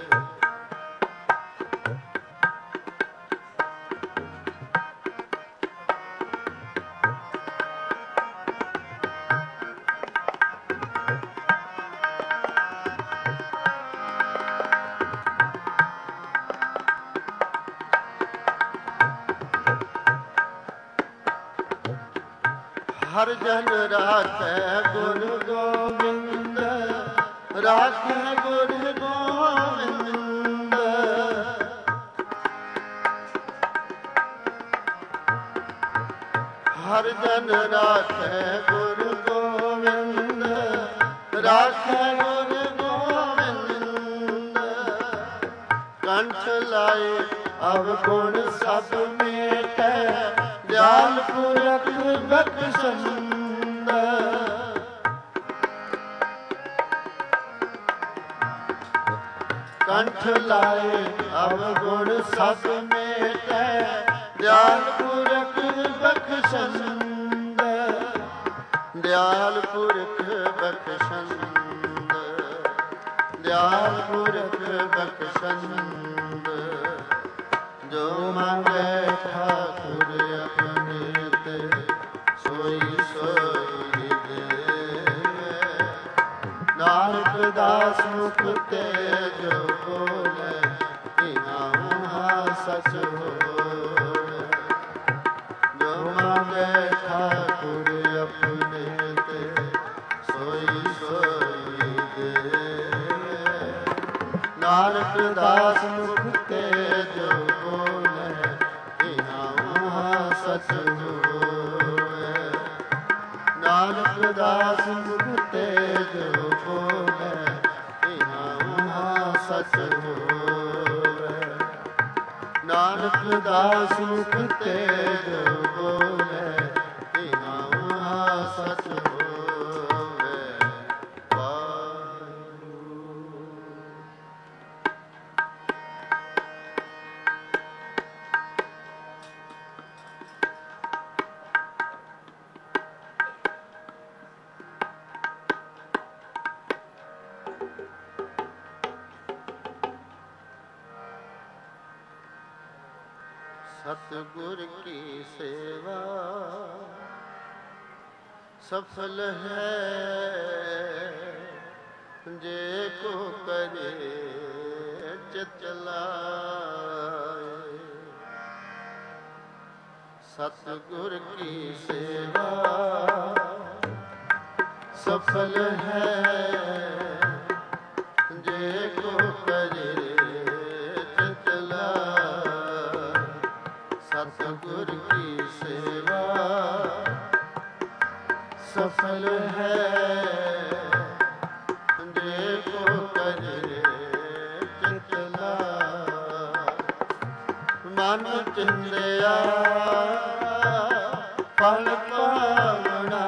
ਹਰ ਜਨ ਰਾਖੈ ਗੁਰ ਗੋਬਿੰਦ ਰਾਖੈ ਗੁਰ ਗੋਬਿੰਦ ਹਰ ਜਨ ਰਾਖੈ ਗੁਰ ਗੋਬਿੰਦ ਰਾਖੈ ਗੁਰ ਗੋਬਿੰਦ ਕੰਠ ਲਾਏ ਅਵਗੁਣ ਸਭ ਮੇਟੈ ਦਿਆਲ ਪੁਰਖ ਬਖਸ਼ੰਦ ਕੰਠ ਲਾਏ ਅਵਗੁਣ ਸਭ ਮੇਟੈ ਦਿਆਲ ਪੁਰਖ ਬਖਸ਼ੰਦ ਦਿਆਲ ਪੁਰਖ ਬਖਸ਼ੰਦ ਦਿਆਲ ਪੁਰਖ ਬਖਸ਼ੰਦ ਜੋ ਮੰਗੇ ਠਾਕੁਰ ਆਪਣੇ ਤੇ ਸੋਈ ਸੋਈ ਦੇਵੈ ਨਾਨਕ ਦਾਸ ਮੁਖ ਤੇ ਜੋ ਬੋਲੇ ਤਿਨਾ ਸਚ ਹੋਵੇ ਜੋ ਮੰਗੇ ਠਾਕੁਰ ਆਪਣੇ ਤੇ ਸੋਈ ਸੋਈ ਦੇਵੈ ਨਾਨਕ ਦਾਸ ਮੁਖ ਤੇ ਜੋ ਬੋਲੇ ਤਿਨਾ ਸਚ ਹੋਵੇ ਨਾਨਕ ਦਾਸ ਮੁਖ ਤੇ ਜੋ ਬੋਲੇ ਤਿਨਾ ਸਚ ਹੋਵੇ ਨਾਨਕ ਦਾਸ ਮੁਖ ਤੇ ਜੋ ਬੋਲੇ ਤਿਨਾ ਸਚ ਹੋਵੇ सतगुर की सेवा सफल है जे को करे चित लाए सतगुर की सेवा सफल है जे को करे सतगुर की सेवा सफल है जे को करे चित लाए मन चिंदिया फल पावना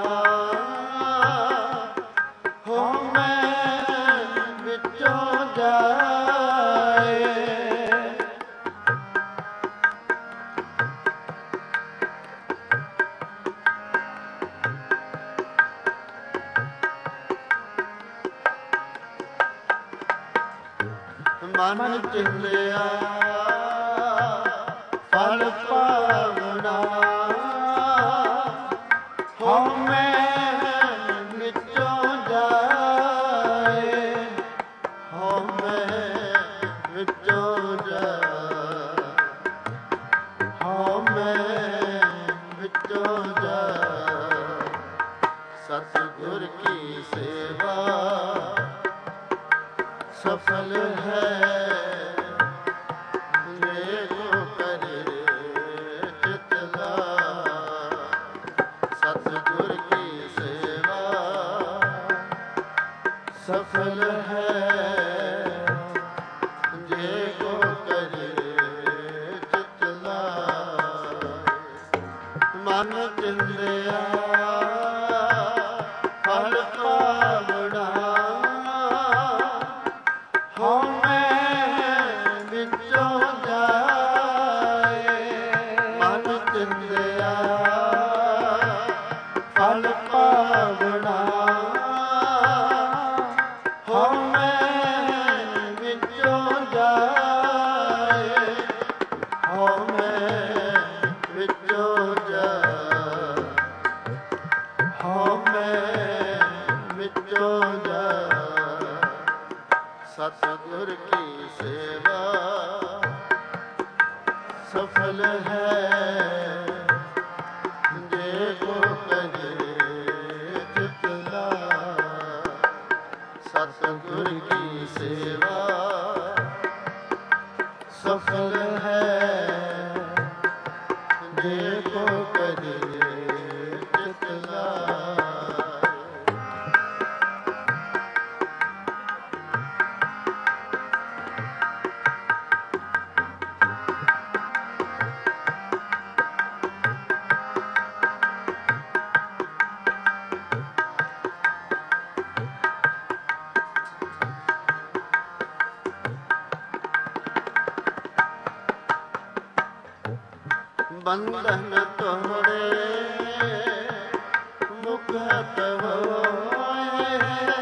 हो मैं विचों जाए ਮਨ ਚਿੰਦਿਆ ਫਲ ਪਾਵਨਾ ਹੋ ਮੈਂ ਵਿੱਚੋਂ ਜਾਏ ਹੋ ਮੈਂ ਵਿੱਚੋਂ ਜਾਏ ਹੋ ਮੈਂ ਵਿੱਚੋਂ ਜਾਏ ਸਤਿਗੁਰ ਕੀ ਸੇਵਾ सफल है ਸਫਲ ਹੈ ਜੇ ਕੋ ਕਰੇ ਚਿਤ ਲਾਇ। ਮਨ ਚਿੰਦਿਆ ਫਲ ਪਾਵਣਾ ਹਉਮੈ ਵਿੱਚੋਂ ਜਾਏ। ਮਨ ਚਿੰਦਿਆ ਫਲ ਪਾਵਣਾ ਹਉਮੈ ਵਿੱਚੋਂ ਜਾਏ। ਹਉਮੈ ਵਿੱਚੋਂ ਜਾਏ। ਹਉਮੈ ਵਿੱਚੋਂ ਜਾਏ। ਸਤਿਗੁਰ ਕੀ ਸੇਵਾ ਸਫਲ ਹੈ ਜੇ ਕੋ ਕਰੇ ਚਿਤ ਲਾਇ। ਸਤਿਗੁਰ ਕੀ ਸੇਵਾ ਸਫਲ ਹੈ ਜੇ ਕੋ ਕਰੇ ਚਿਤ ਲਾਇ। ਬੰਧਨ ਤੋੜੇ ਮੁਕਤ ਹੋਏ।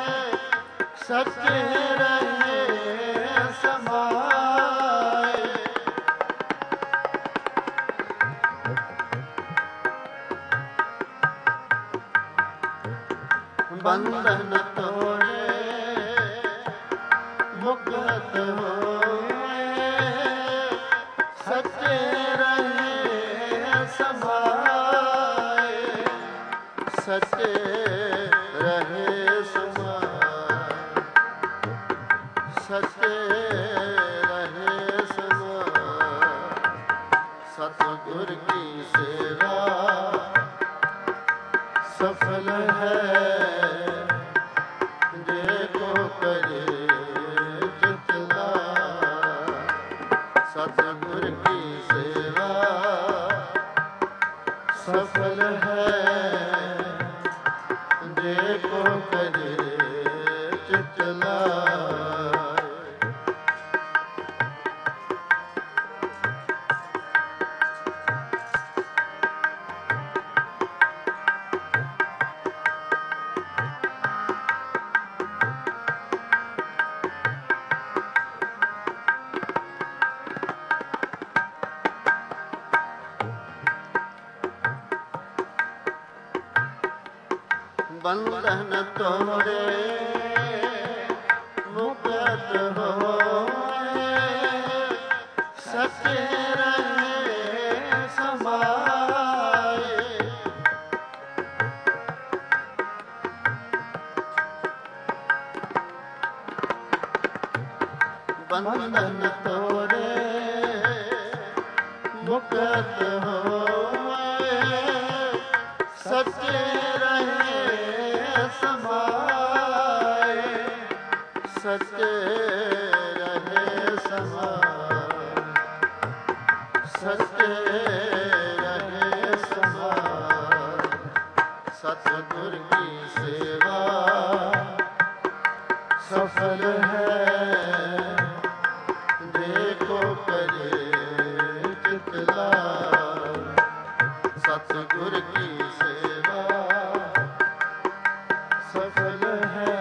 ਸੱਚੇ ਰਹੇ ਸਮਾਏ। ਬੰਧਨ ਤੋੜੇ ਮੁਕਤ ਹੋਏ। ਸੱਚੇ ਰਹੇ ਸਮਾਏ। ਸੱਚੇ ਰਹੇ ਸਮਾਏ। ਸੱਚੇ ਰਹੇ ਸਮਾਏ। ਸਤਿਗੁਰ ਕੀ ਸੇਵਾ ਸਫਲ ਹੈ ਜੇ ਕੋ ਕਰੇ ਚਿਤ ਲਾਇ। ਸਤਿਗੁਰ ਕੀ ਸੇਵਾ ਸਫਲ ਹੈ ਜੇ ਕੋ ਕਰੇ ਚਿਤ ਲਾਇ। ਬੰਧਨ ਤੋੜੇ ਮੁਕਤ ਹੋਏ। ਸੱਚੇ ਰਹੇ ਸਮਾਏ। ਬੰਧਨ ਤੋੜੇ ਮੁਕਤ ਹੋਏ। ਸੱਚੇ ਰਹੇ ਸਮਾਏ। ਸੱਚੇ ਰਹੇ ਸਮਾਏ। ਸੱਚੇ ਰਹੇ ਸਮਾਏ। ਸਤਿਗੁਰ ਕੀ ਸੇਵਾ ਸਫਲ ਹੈ ਜੇ ਕੋ ਕਰੇ ਚਿਤ ਲਾਇ। ਸਤਿਗੁਰ ਕੀ ਸੇਵਾ ਸਫਲ ਹੈ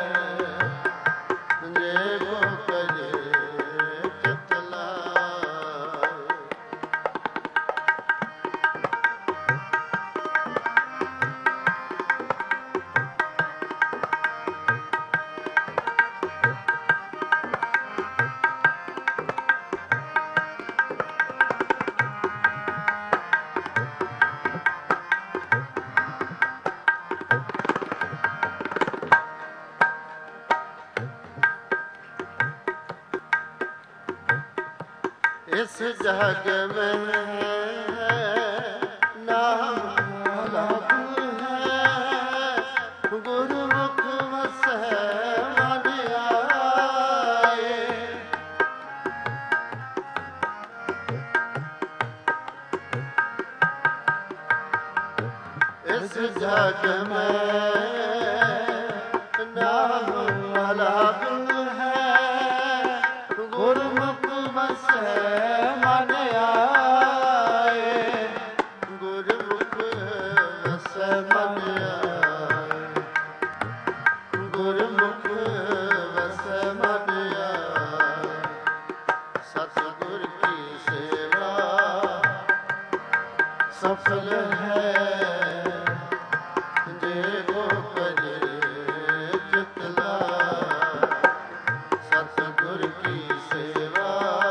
ਜੇ ਕੋ ਕਰੇ ਚਿਤ ਲਾਇ। इस जग में नाम अलग है, गुरुमुख वसै मन जग में नाम अलग है, गुरमुख बसै मन आए, गुरमुख बसै मन आए, गुरमुख बसै मन आए। सतगुर की सेवा सफल है, जे को करे चित लाए। सतगुर की सेवा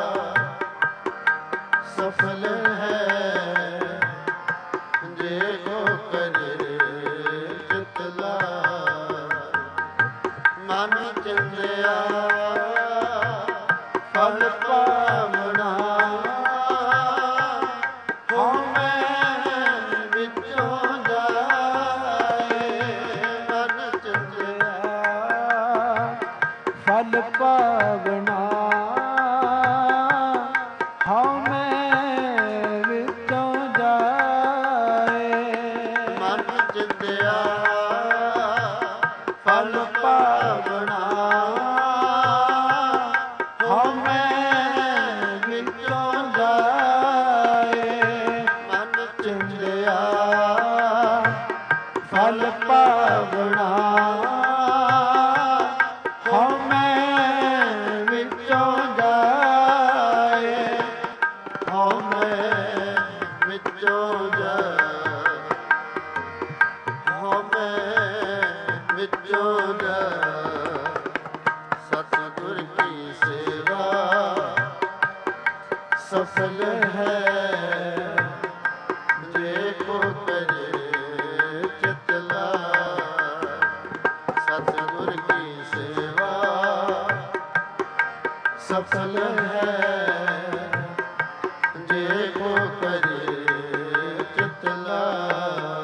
सफल है, जे को करे चित लाए। मन चिंध्या फल पावना, फल पावना हਉ ਮੈਂ ਵਿੱਚੋਂ ਜਾਏ। ਮਨ ਚਿੰਤਿਆ ਫਲ ਪਾਵਨਾ, ਹਉ ਮੈਂ ਵਿੱਚੋਂ ਜਾਏ। ਮਨ ਚਿੰਤਿਆ ਫਲ ਪਾਵਨਾ ਹਉ ਮੈਂ ਵਿੱਚੋਂ ਜਾਏ। ਹਉ ਮੈਂ ਵਿੱਚੋਂ ਜਾਏ, ਹਉ ਮੈਂ ਵਿੱਚੋਂ ਜਾਏ। ਸਤਿਗੁਰ ਕੀ ਸੇਵਾ ਸਫਲ ਹੈ, ਜੇ ਕੋ ਕਰੇ ਚਿਤ ਲਾਏ। ਸਤਿਗੁਰ ਕੀ ਸੇਵਾ ਸਫਲ ਹੈ, ਜੇ ਕੋ ਕਰੇ ਚਿਤ ਲਾਏ।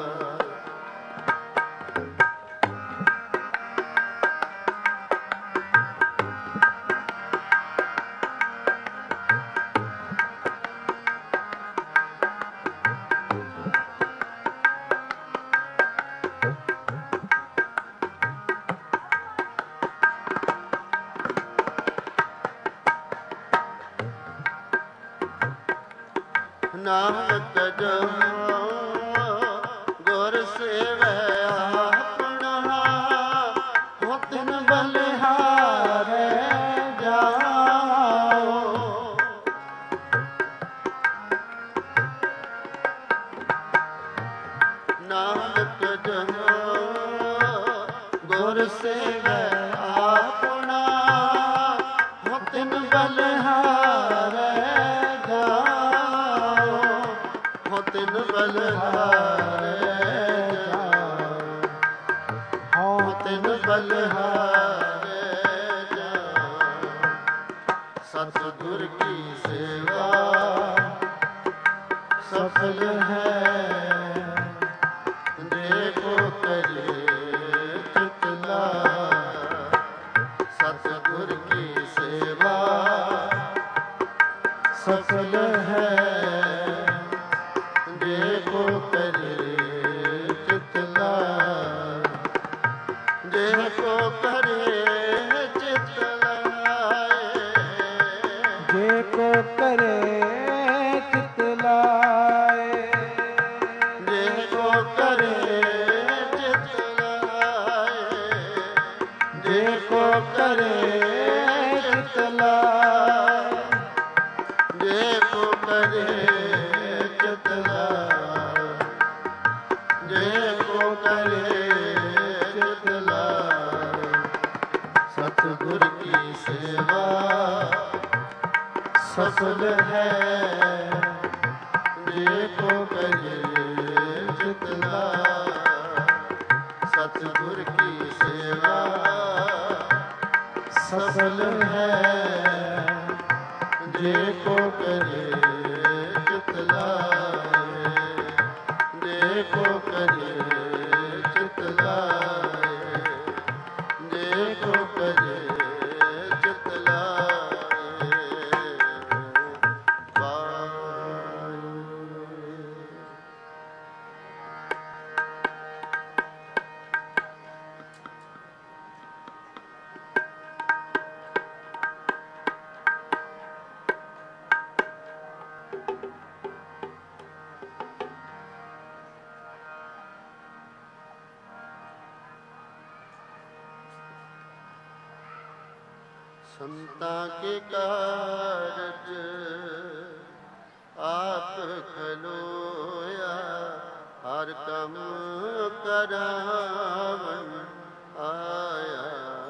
ਨਾਨਕ ਜਪੋ ਗੁਰ ਸੇਵੈ ਆਪਣਾ, ਹੋ ਤਿਨ ਬਲਿਹਾਰੈ ਜਾਓ। ਨਾਨਕ ਜਪੋ ਗੁਰ ਸੇਵੈ ਆਪਣਾ, ਹੋ ਤਿਨ ਬਲਿਹਾਰੈ ਜਾਓ। ਹੋ ਤਿਨ ਬਲਿਹਾਰੈ ਜਾਓ, ਹੋ ਤਿਨ ਬਲਿਹਾਰੈ ਜਾਓ। ਸਤਿਗੁਰ ਕੀ ਸੇਵਾ ਸਫਲ ਹੈ, ਜੇ ਕੋ ਕਰੇ ਚਿਤ ਲਾਏ। ਸਤਿਗੁਰ ਕੀ ਸੇਵਾ ਸਫਲ ਹੈ, ਜੇ ਕੋ ਕਰੇ ਚਿਤ ਲਾਏ। ਜੇ ਕੋ ਕਰੇ ਚਿਤ ਲਾਏ, ਜੇ ਕੋ ਕਰੇ ਚਿਤ ਲਾਏ। ਜੇ ਕੋ ਕਰੇ ਚਿਤ ਲਾਏ, ਜੇ ਕੋ ਕਰੇ ਚਿਤ ਲਾਏ। ਜੇ ਕੋ ਕਰੇ ਚਿਤ ਲਾਏ, ਜੇ ਕੋ ਕਰੇ ਚਿਤ ਲਾਏ। ਸਤਿਗੁਰ ਕੀ ਸੇਵਾ ਸਫਲ ਹੈ, ਜੇ ਕੋ ਕਰੇ ਚਿਤ ਲਾਏ। ਸਤਿਗੁਰ ਕੀ ਸੇਵਾ ਸਫਲ ਹੈ, ਜੇ ਕੋ ਕਰੇ ਚਿਤ ਲਾਏ। ਜੇ ਕੋ ਕਰੇ ਚਿਤ ਲਾਏ, ਜੇ ਕੋ ਕਰੇ ਚਿਤ ਲਾਏ। ਵਾਹਿਗੁਰੂ। ਸੰਤਾਂ ਕੇ ਕਾਰਜ ਆਪ ਖਲੋਇਆ, ਹਰ ਕੰਮ ਕਰਾਵਨ ਆਇਆ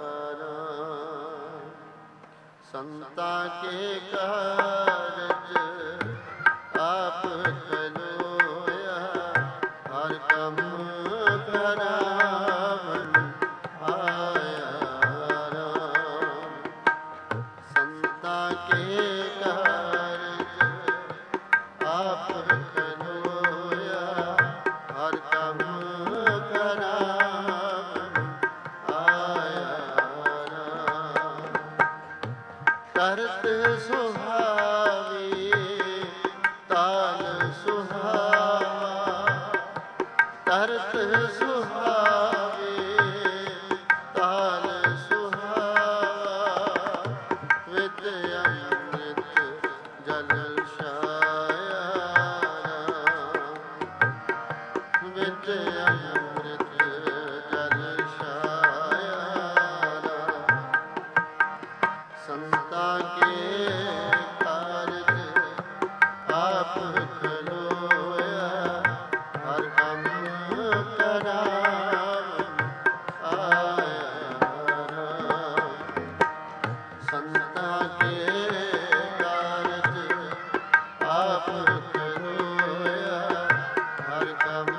ਰਾਮ। ਸੰਤਾਂ ਕੇ ਕਾਰਜ ਆਪ ਖਲੋਇਆ, ਹਰ ਕੰਮ ਕਰਾਵਨ ਆਇਆ ਰਾਮ। ਸੰਤਾਂ ਕੇ ਕਾਰਜ ਆਪ ਖਲੋਇਆ, ਹਰ ਕੰਮ ਕਰਾਵਨ ਆਇਆ ਰਾਮ। ਕਰਤ ਸੁਹਾਵੀ ਤਾਲ ਸੁਹਾਵਾ, ਕਰਤ ਸੁਹਾਵੀ ਤਾਲ ਸੁਹਾਵਾ, ਵਿਦ ਅੰਮ੍ਰਿਤ ਜਲ ਛਾਇਆ ਰਾਮ। ਵਿਦ ਅੰਮ੍ਰਿਤ ਜਲ ਛਾਇਆ ਰਾਮ। ਸੰਤਾਂ ਕੇ ਕਾਰਜ ਆਪ ਖਲੋਇਆ, ਹਰ ਕੰਮ ਕਰਾਵਨ ਆਇਆ ਰਾਮ। ਸੰਤਾਂ ਕੇ ਕਾਰਜ ਆਪ ਖਲੋਇਆ, ਹਰ ਕੰਮ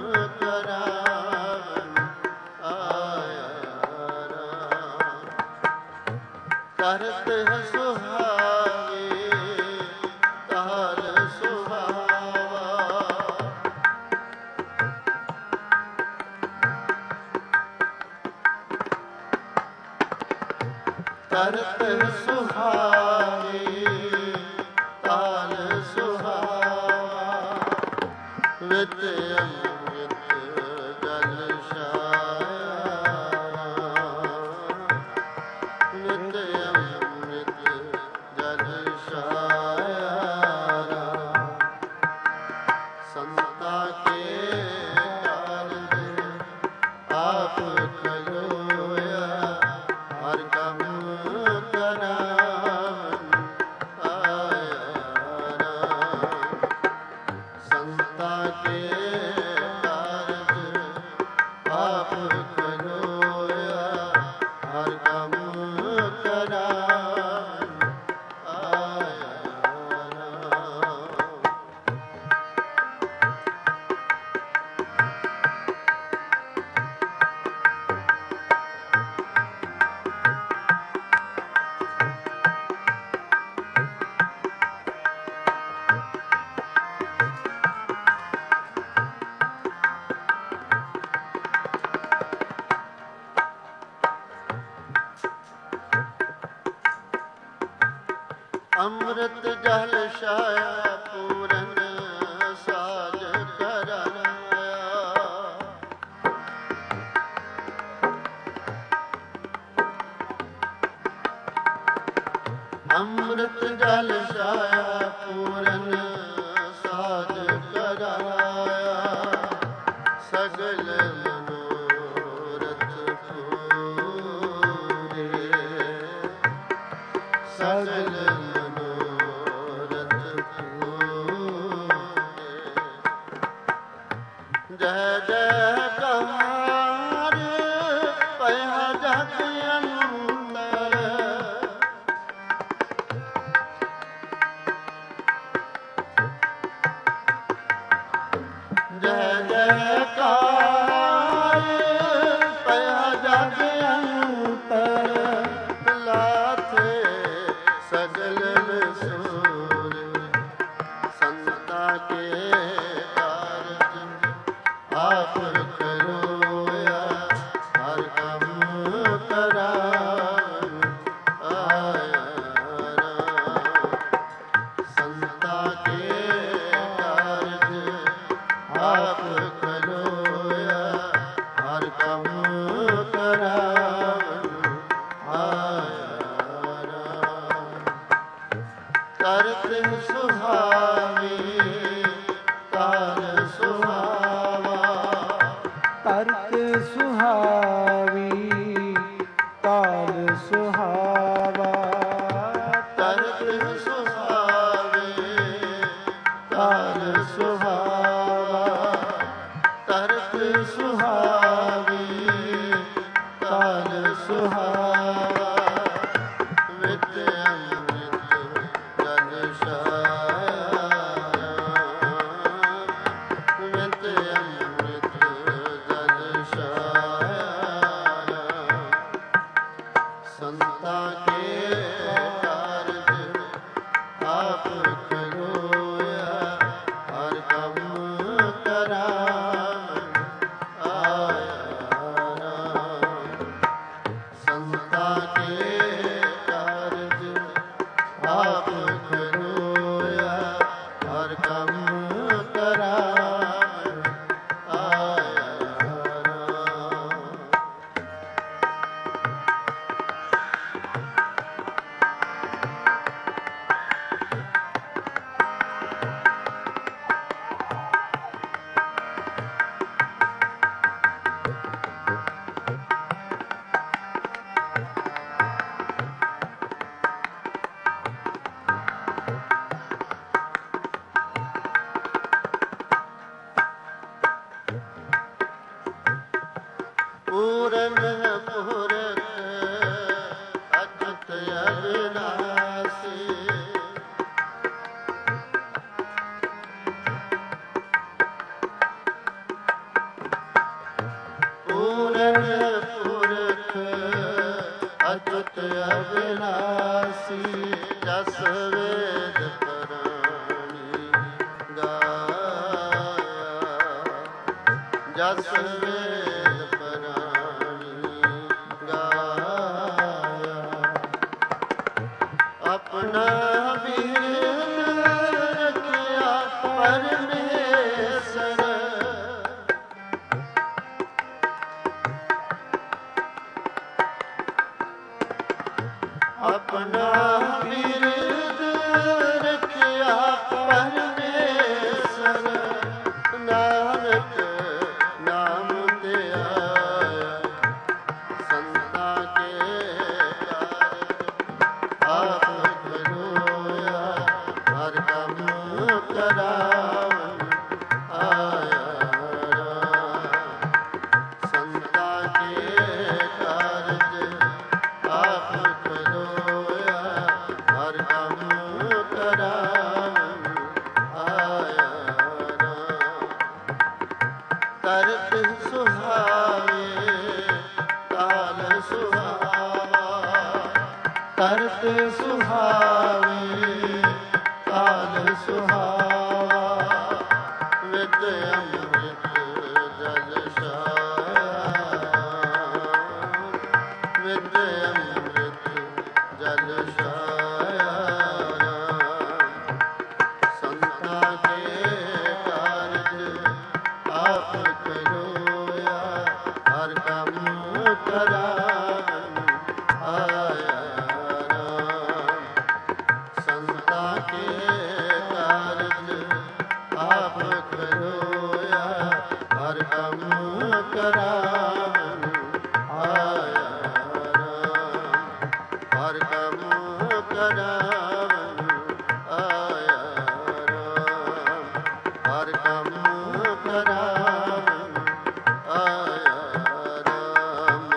ਕਰਾਵਨ ਆਇਆ ਰਾਮ। ਕਰਤ ਸੁਹਾਵੇ ਤਾਲ ਸੁਹਾਵਾ, ਕਰਤ ਸੁਹਾਵੇ ਤਾਲ ਸੁਹਾਵਾ, ਵਿਦ ਅੰਮ੍ਰਿਤ ਜਲ ਛਾਇਆ ਰਾਮ। ਵਿਦ ਅੰਮ੍ਰਿਤ ਜਲ ਛਾਇਆ ਰਾਮ। ਸੰਤਾਂ ਕੇ ਕਾਰਜ ਆਪ ਖਲੋਇਆ, ਹਰ ਕੰਮ ਕਰਾਵਨ ਆਇਆ ਰਾਮ। ਸੰਤਾਂ ਕੇ ਕਾਰਜ ਆਪ ਖਲੋਇਆ, ਹਰ ਕੰਮ ਕਰਾਵਨ ਆਇਆ ਰਾਮ। ਅੰਮ੍ਰਿਤ ਜਲ ਛਾਇਆ ਪੂਰਨ ਸਾਜ ਕਰਾਇਆ। ਅੰਮ੍ਰਿਤ ਜਲ ਛਾਇਆ ਪੂਰਨ ਸਾਜ ਕਰਾਇਆ, ਸਗਲ ਮਨੋਰਥ ਪੂਰੇ। ਸਗਲ ਜੈ ਜੈਕਾਰ ਭਇਆ ਜਗ ਅੰਤਰ। ਜੈ ਜੈਕਾਰ ਭਇਆ ਜਗ ਅੰਤਰ, ਲਾਥੇ ਸਗਲ ਸੂਰ। ਸੰਤਾਂ ਕੇ ਕਾਰਜ ਆਪ ਖਲੋਇਆ, ਹਰ ਕੰਮ ਕਰਾਵਨ ਆਇਆ ਰਾਮ। ਸੰਤਾਂ ਕੇ ਕਾਰਜ ਆਪ ਖਲੋਇਆ, ਹਰ ਕੰਮ ਕਰਾਵਨ ਆਇਆ ਰਾਮ। ਕਰਤ ਸੁਹਾਵੇ ਤਾਲ ਸੁਹਾਵਾ, ਤਰਕ ਸੁਹਾਵੀ ਤਾਲ ਸੁਹਾਵਾ, ਸੰਤਾਂ ਕੇ ਕਾਰਜ ਆਪ ਕਰੋਇਆ, ਹਰ ਕੰਮ ਕਰਾਵਨ ਆਇਆ ਰਾਮ। ਸੰਤਾਂ ਕੇ ਕਾਰਜ ਆਪ ਕਰੋਇਆ, ਹਰ ਕੰਮ ਕਰਾਵਨ ਆਇਆ ਰਾਮ। ਪੂਰਨ ਪੁਰਖ ਅਚੁਤ ਅਵਿਨਾਸੀ, ਪੂਰਨ ਪੁਰਖ ਅਚੁਤ ਅਵਿਨਾਸੀ, ਜਸ ਵੇਦ ਪੁਰਾਣੀ ਗਾਇਆ, ਜਸ ਵੇਦ ਪੁਰਾਣੀ ਗਾਇਆ। ਆਪਣਾ ਬਿਰਦ ਰਖਿਆ ਪਰਮੇਸ਼ਰ, ਆਪਣਾ ਬਿਰਦ ਰਖਿਆ ਪਰਮੇਸ਼ਰ, ਨਾਨਕ ਨਾਮ ਤੇ ਆਇਆ। ਸੰਤਾਂ ਕੇ ਕਾਰਜ ਆਪ ਕਰੋਇਆ, ਹਰ ਕੰਮ ਕਰਾਵਨ ਆਇਆ ਰਾਮ। ਸੰਤਾਂ ਕੇ ਕਾਰਜ ਆਪ ਕਰੋਇਆ, ਹਰ ਕੰਮ ਕਰਾਵਨ ਆਇਆ ਰਾਮ। ਕਰਤ ਸੁਹਾਵੇ ਕਾਲ ਸੁਹਾਵਾ, ਕਰਤ ਸੁਹਾਵੇ ਕਾਲ ਸੁਹਾਵਾ, ਵਿਦ ਅੰਮ੍ਰਿਤ ਜਲ ਛਾਇਆ, ਵਿਦ ਅੰਮ੍ਰਿਤ ਜਲ ਛਾਇਆ ਰਾਮ। ਸੰਤਾਂ ਕੇ ਕਾਰਜ ਆਪ ਕਰੋਇਆ, ਹਰ ਕੰਮ ਕਰਾਵਨ ਆਇਆ ਰਾਮ। ਸੰਤਾਂ ਕੇ ਕਾਰਜ ਆਪ ਕਰੋਇਆ, ਹਰ ਕੰਮ ਕਰਾਵਨ ਆਇਆ ਰਾਮ। ਹਰ ਕੰਮ ਕਰਾਵਨ ਆਇਆ ਰਾਮ। ਹਰ ਕੰਮ ਕਰਾਵਨ ਆਇਆ ਰਾਮ।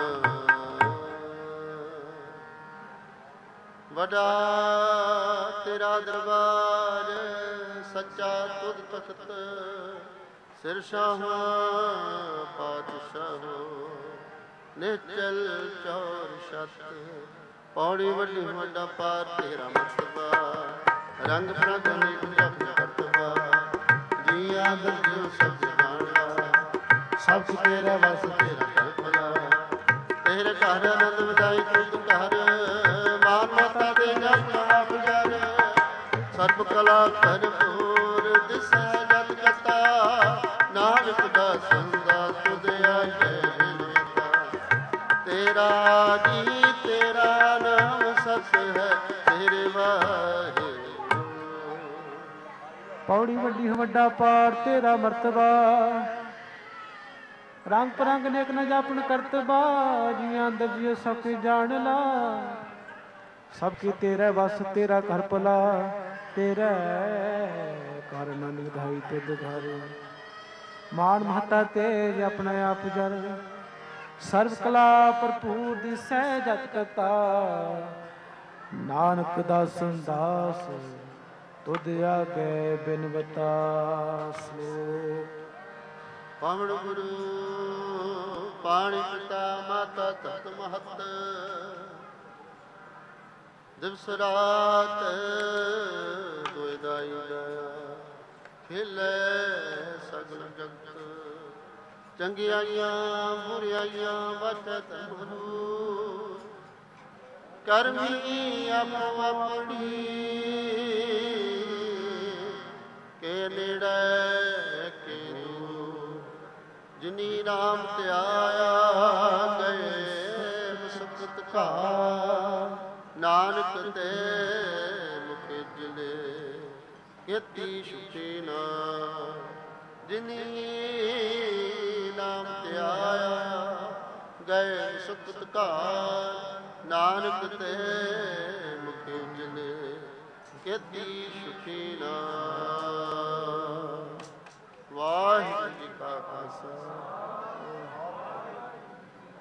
ਵੱਡਾ ਤੇਰਾ ਦਰਬਾਰ, ਸੱਚਾ ਤੁਧ ਤਖਤ, ਸਿਰ ਸ਼ਾਹਾਂ ਪਾਤਸ਼ਾਹੋ, ਨਿਚਲ ਚੌਰ ਛਤ। ਪੌੜੀ ਵੱਡੀ ਵੱਡਾ ਪਾਰ ਤੇਰਾ ਮਰਤਬਾ, ਰੰਗ ਪ੍ਰਗ ਅਨੇਕ ਜਪ ਕਰਤਬਾ। ਜੀਆਂ ਦਰਜਿਓ ਸਭ ਜਾਣਦਾ, ਸਭ ਤੇਰਾ ਵਸ ਤੇਰਾ ਕਰਪਲਾ। ਤੇਰੇ ਘਰ ਆਨੰਦ ਵਧਾਈ ਤੁਧ ਘਰ, ਮਾਨ ਮਾਤਾ ਦੇ ਜਪ ਆਪ ਜਰ। ਸਰਬ ਕਲਾ ਭਰਪੂਰ ਦਿਸੈ ਜਤ ਕਤਾ, ਨਾਨਕ ਦਾਸਨ ਦਾ ਤੁਧ ਆਗੇ ਬਿਨਤਾ। ਤੇਰਾ ਜੀ ਤੇਰਾ ਨਾਮ ਸਤ ਹੈ, ਤੇਰੇ ਵਾਹਿਗੁਰੂ। ਪੌੜੀ ਵੱਡੀ ਵੱਡਾ ਪਾਰ ਤੇਰਾ ਮਰਤਬਾ, ਰੰਗ ਪਰੰਗ ਨੇਕ ਨ ਜਾਪਨ ਕਰਤਬਾ। ਜੀਆਂ ਅੰਦਰ ਜਿਉ ਸਭ ਕੇ ਜਾਣ ਲਾ, ਸਭ ਕੀ ਤੇਰਾ ਵਸ ਤੇਰਾ ਘਰ ਭਲਾ। ਤੇਰਾ ਘਰ ਨੰਦ ਵਿਧਾਈ ਤੁਧ ਘਰ, ਮਾਨ ਮਹਤਾ ਤੇਜ ਆਪਣੇ ਆਪ ਜਰ। ਸਰਬ ਕਲਾ ਭਰਪੂਰ ਦਿਸੈ ਜਤ ਕਤਾ, ਨਾਨਕ ਦਾਸਨ ਦਾਸ ਤੁਧ ਆਗੇ ਬਿਨਵਤਾ। ਸਲੋਕ ਪਵਨ ਗੁਰੂ ਪਾਣੀ ਪਿਤਾ ਮਾਤਾ ਤਤ ਮਹਤ, ਦਿਵਸ ਰਾਤ ਦੁਇ ਦਾਈ ਦਇਆ ਖੇਲੇ ਸਗਲ ਜਗਤ ਚੰਗਿਆਈਆਂ ਬੁਰਿਆਈਆਂ ਵਾਟੈ ਤਨੂ ਕਰਮੀ ਆਪੋ ਆਪਣੀ ਕੇ ਨੇੜੇ ਕੇ ਦੂਰ ਜਿਨੀ ਨਾਮ ਧਿਆਇਆ ਗਏ ਮੁਸਕਤ ਘਾ ਨਾਨਕ ਤੇ ਮੁਖ ਜਿਲੇ ਕੀਤੀ ਛੁਟੀ ਨਾ ਜਿਨੀ ਨਾਮ ਧਿਆਇਆ ਗਏ ਸੁਖਤ ਘਾਰ ਨਾਨਕ ਤੇ ਮੁਖ ਜਿਲੇ ਕੀਤੀ ਛੁਟੀ ਨਾ। ਵਾਹਿਗੁਰੂ ਜੀ ਕਾ ਖਾਲਸਾ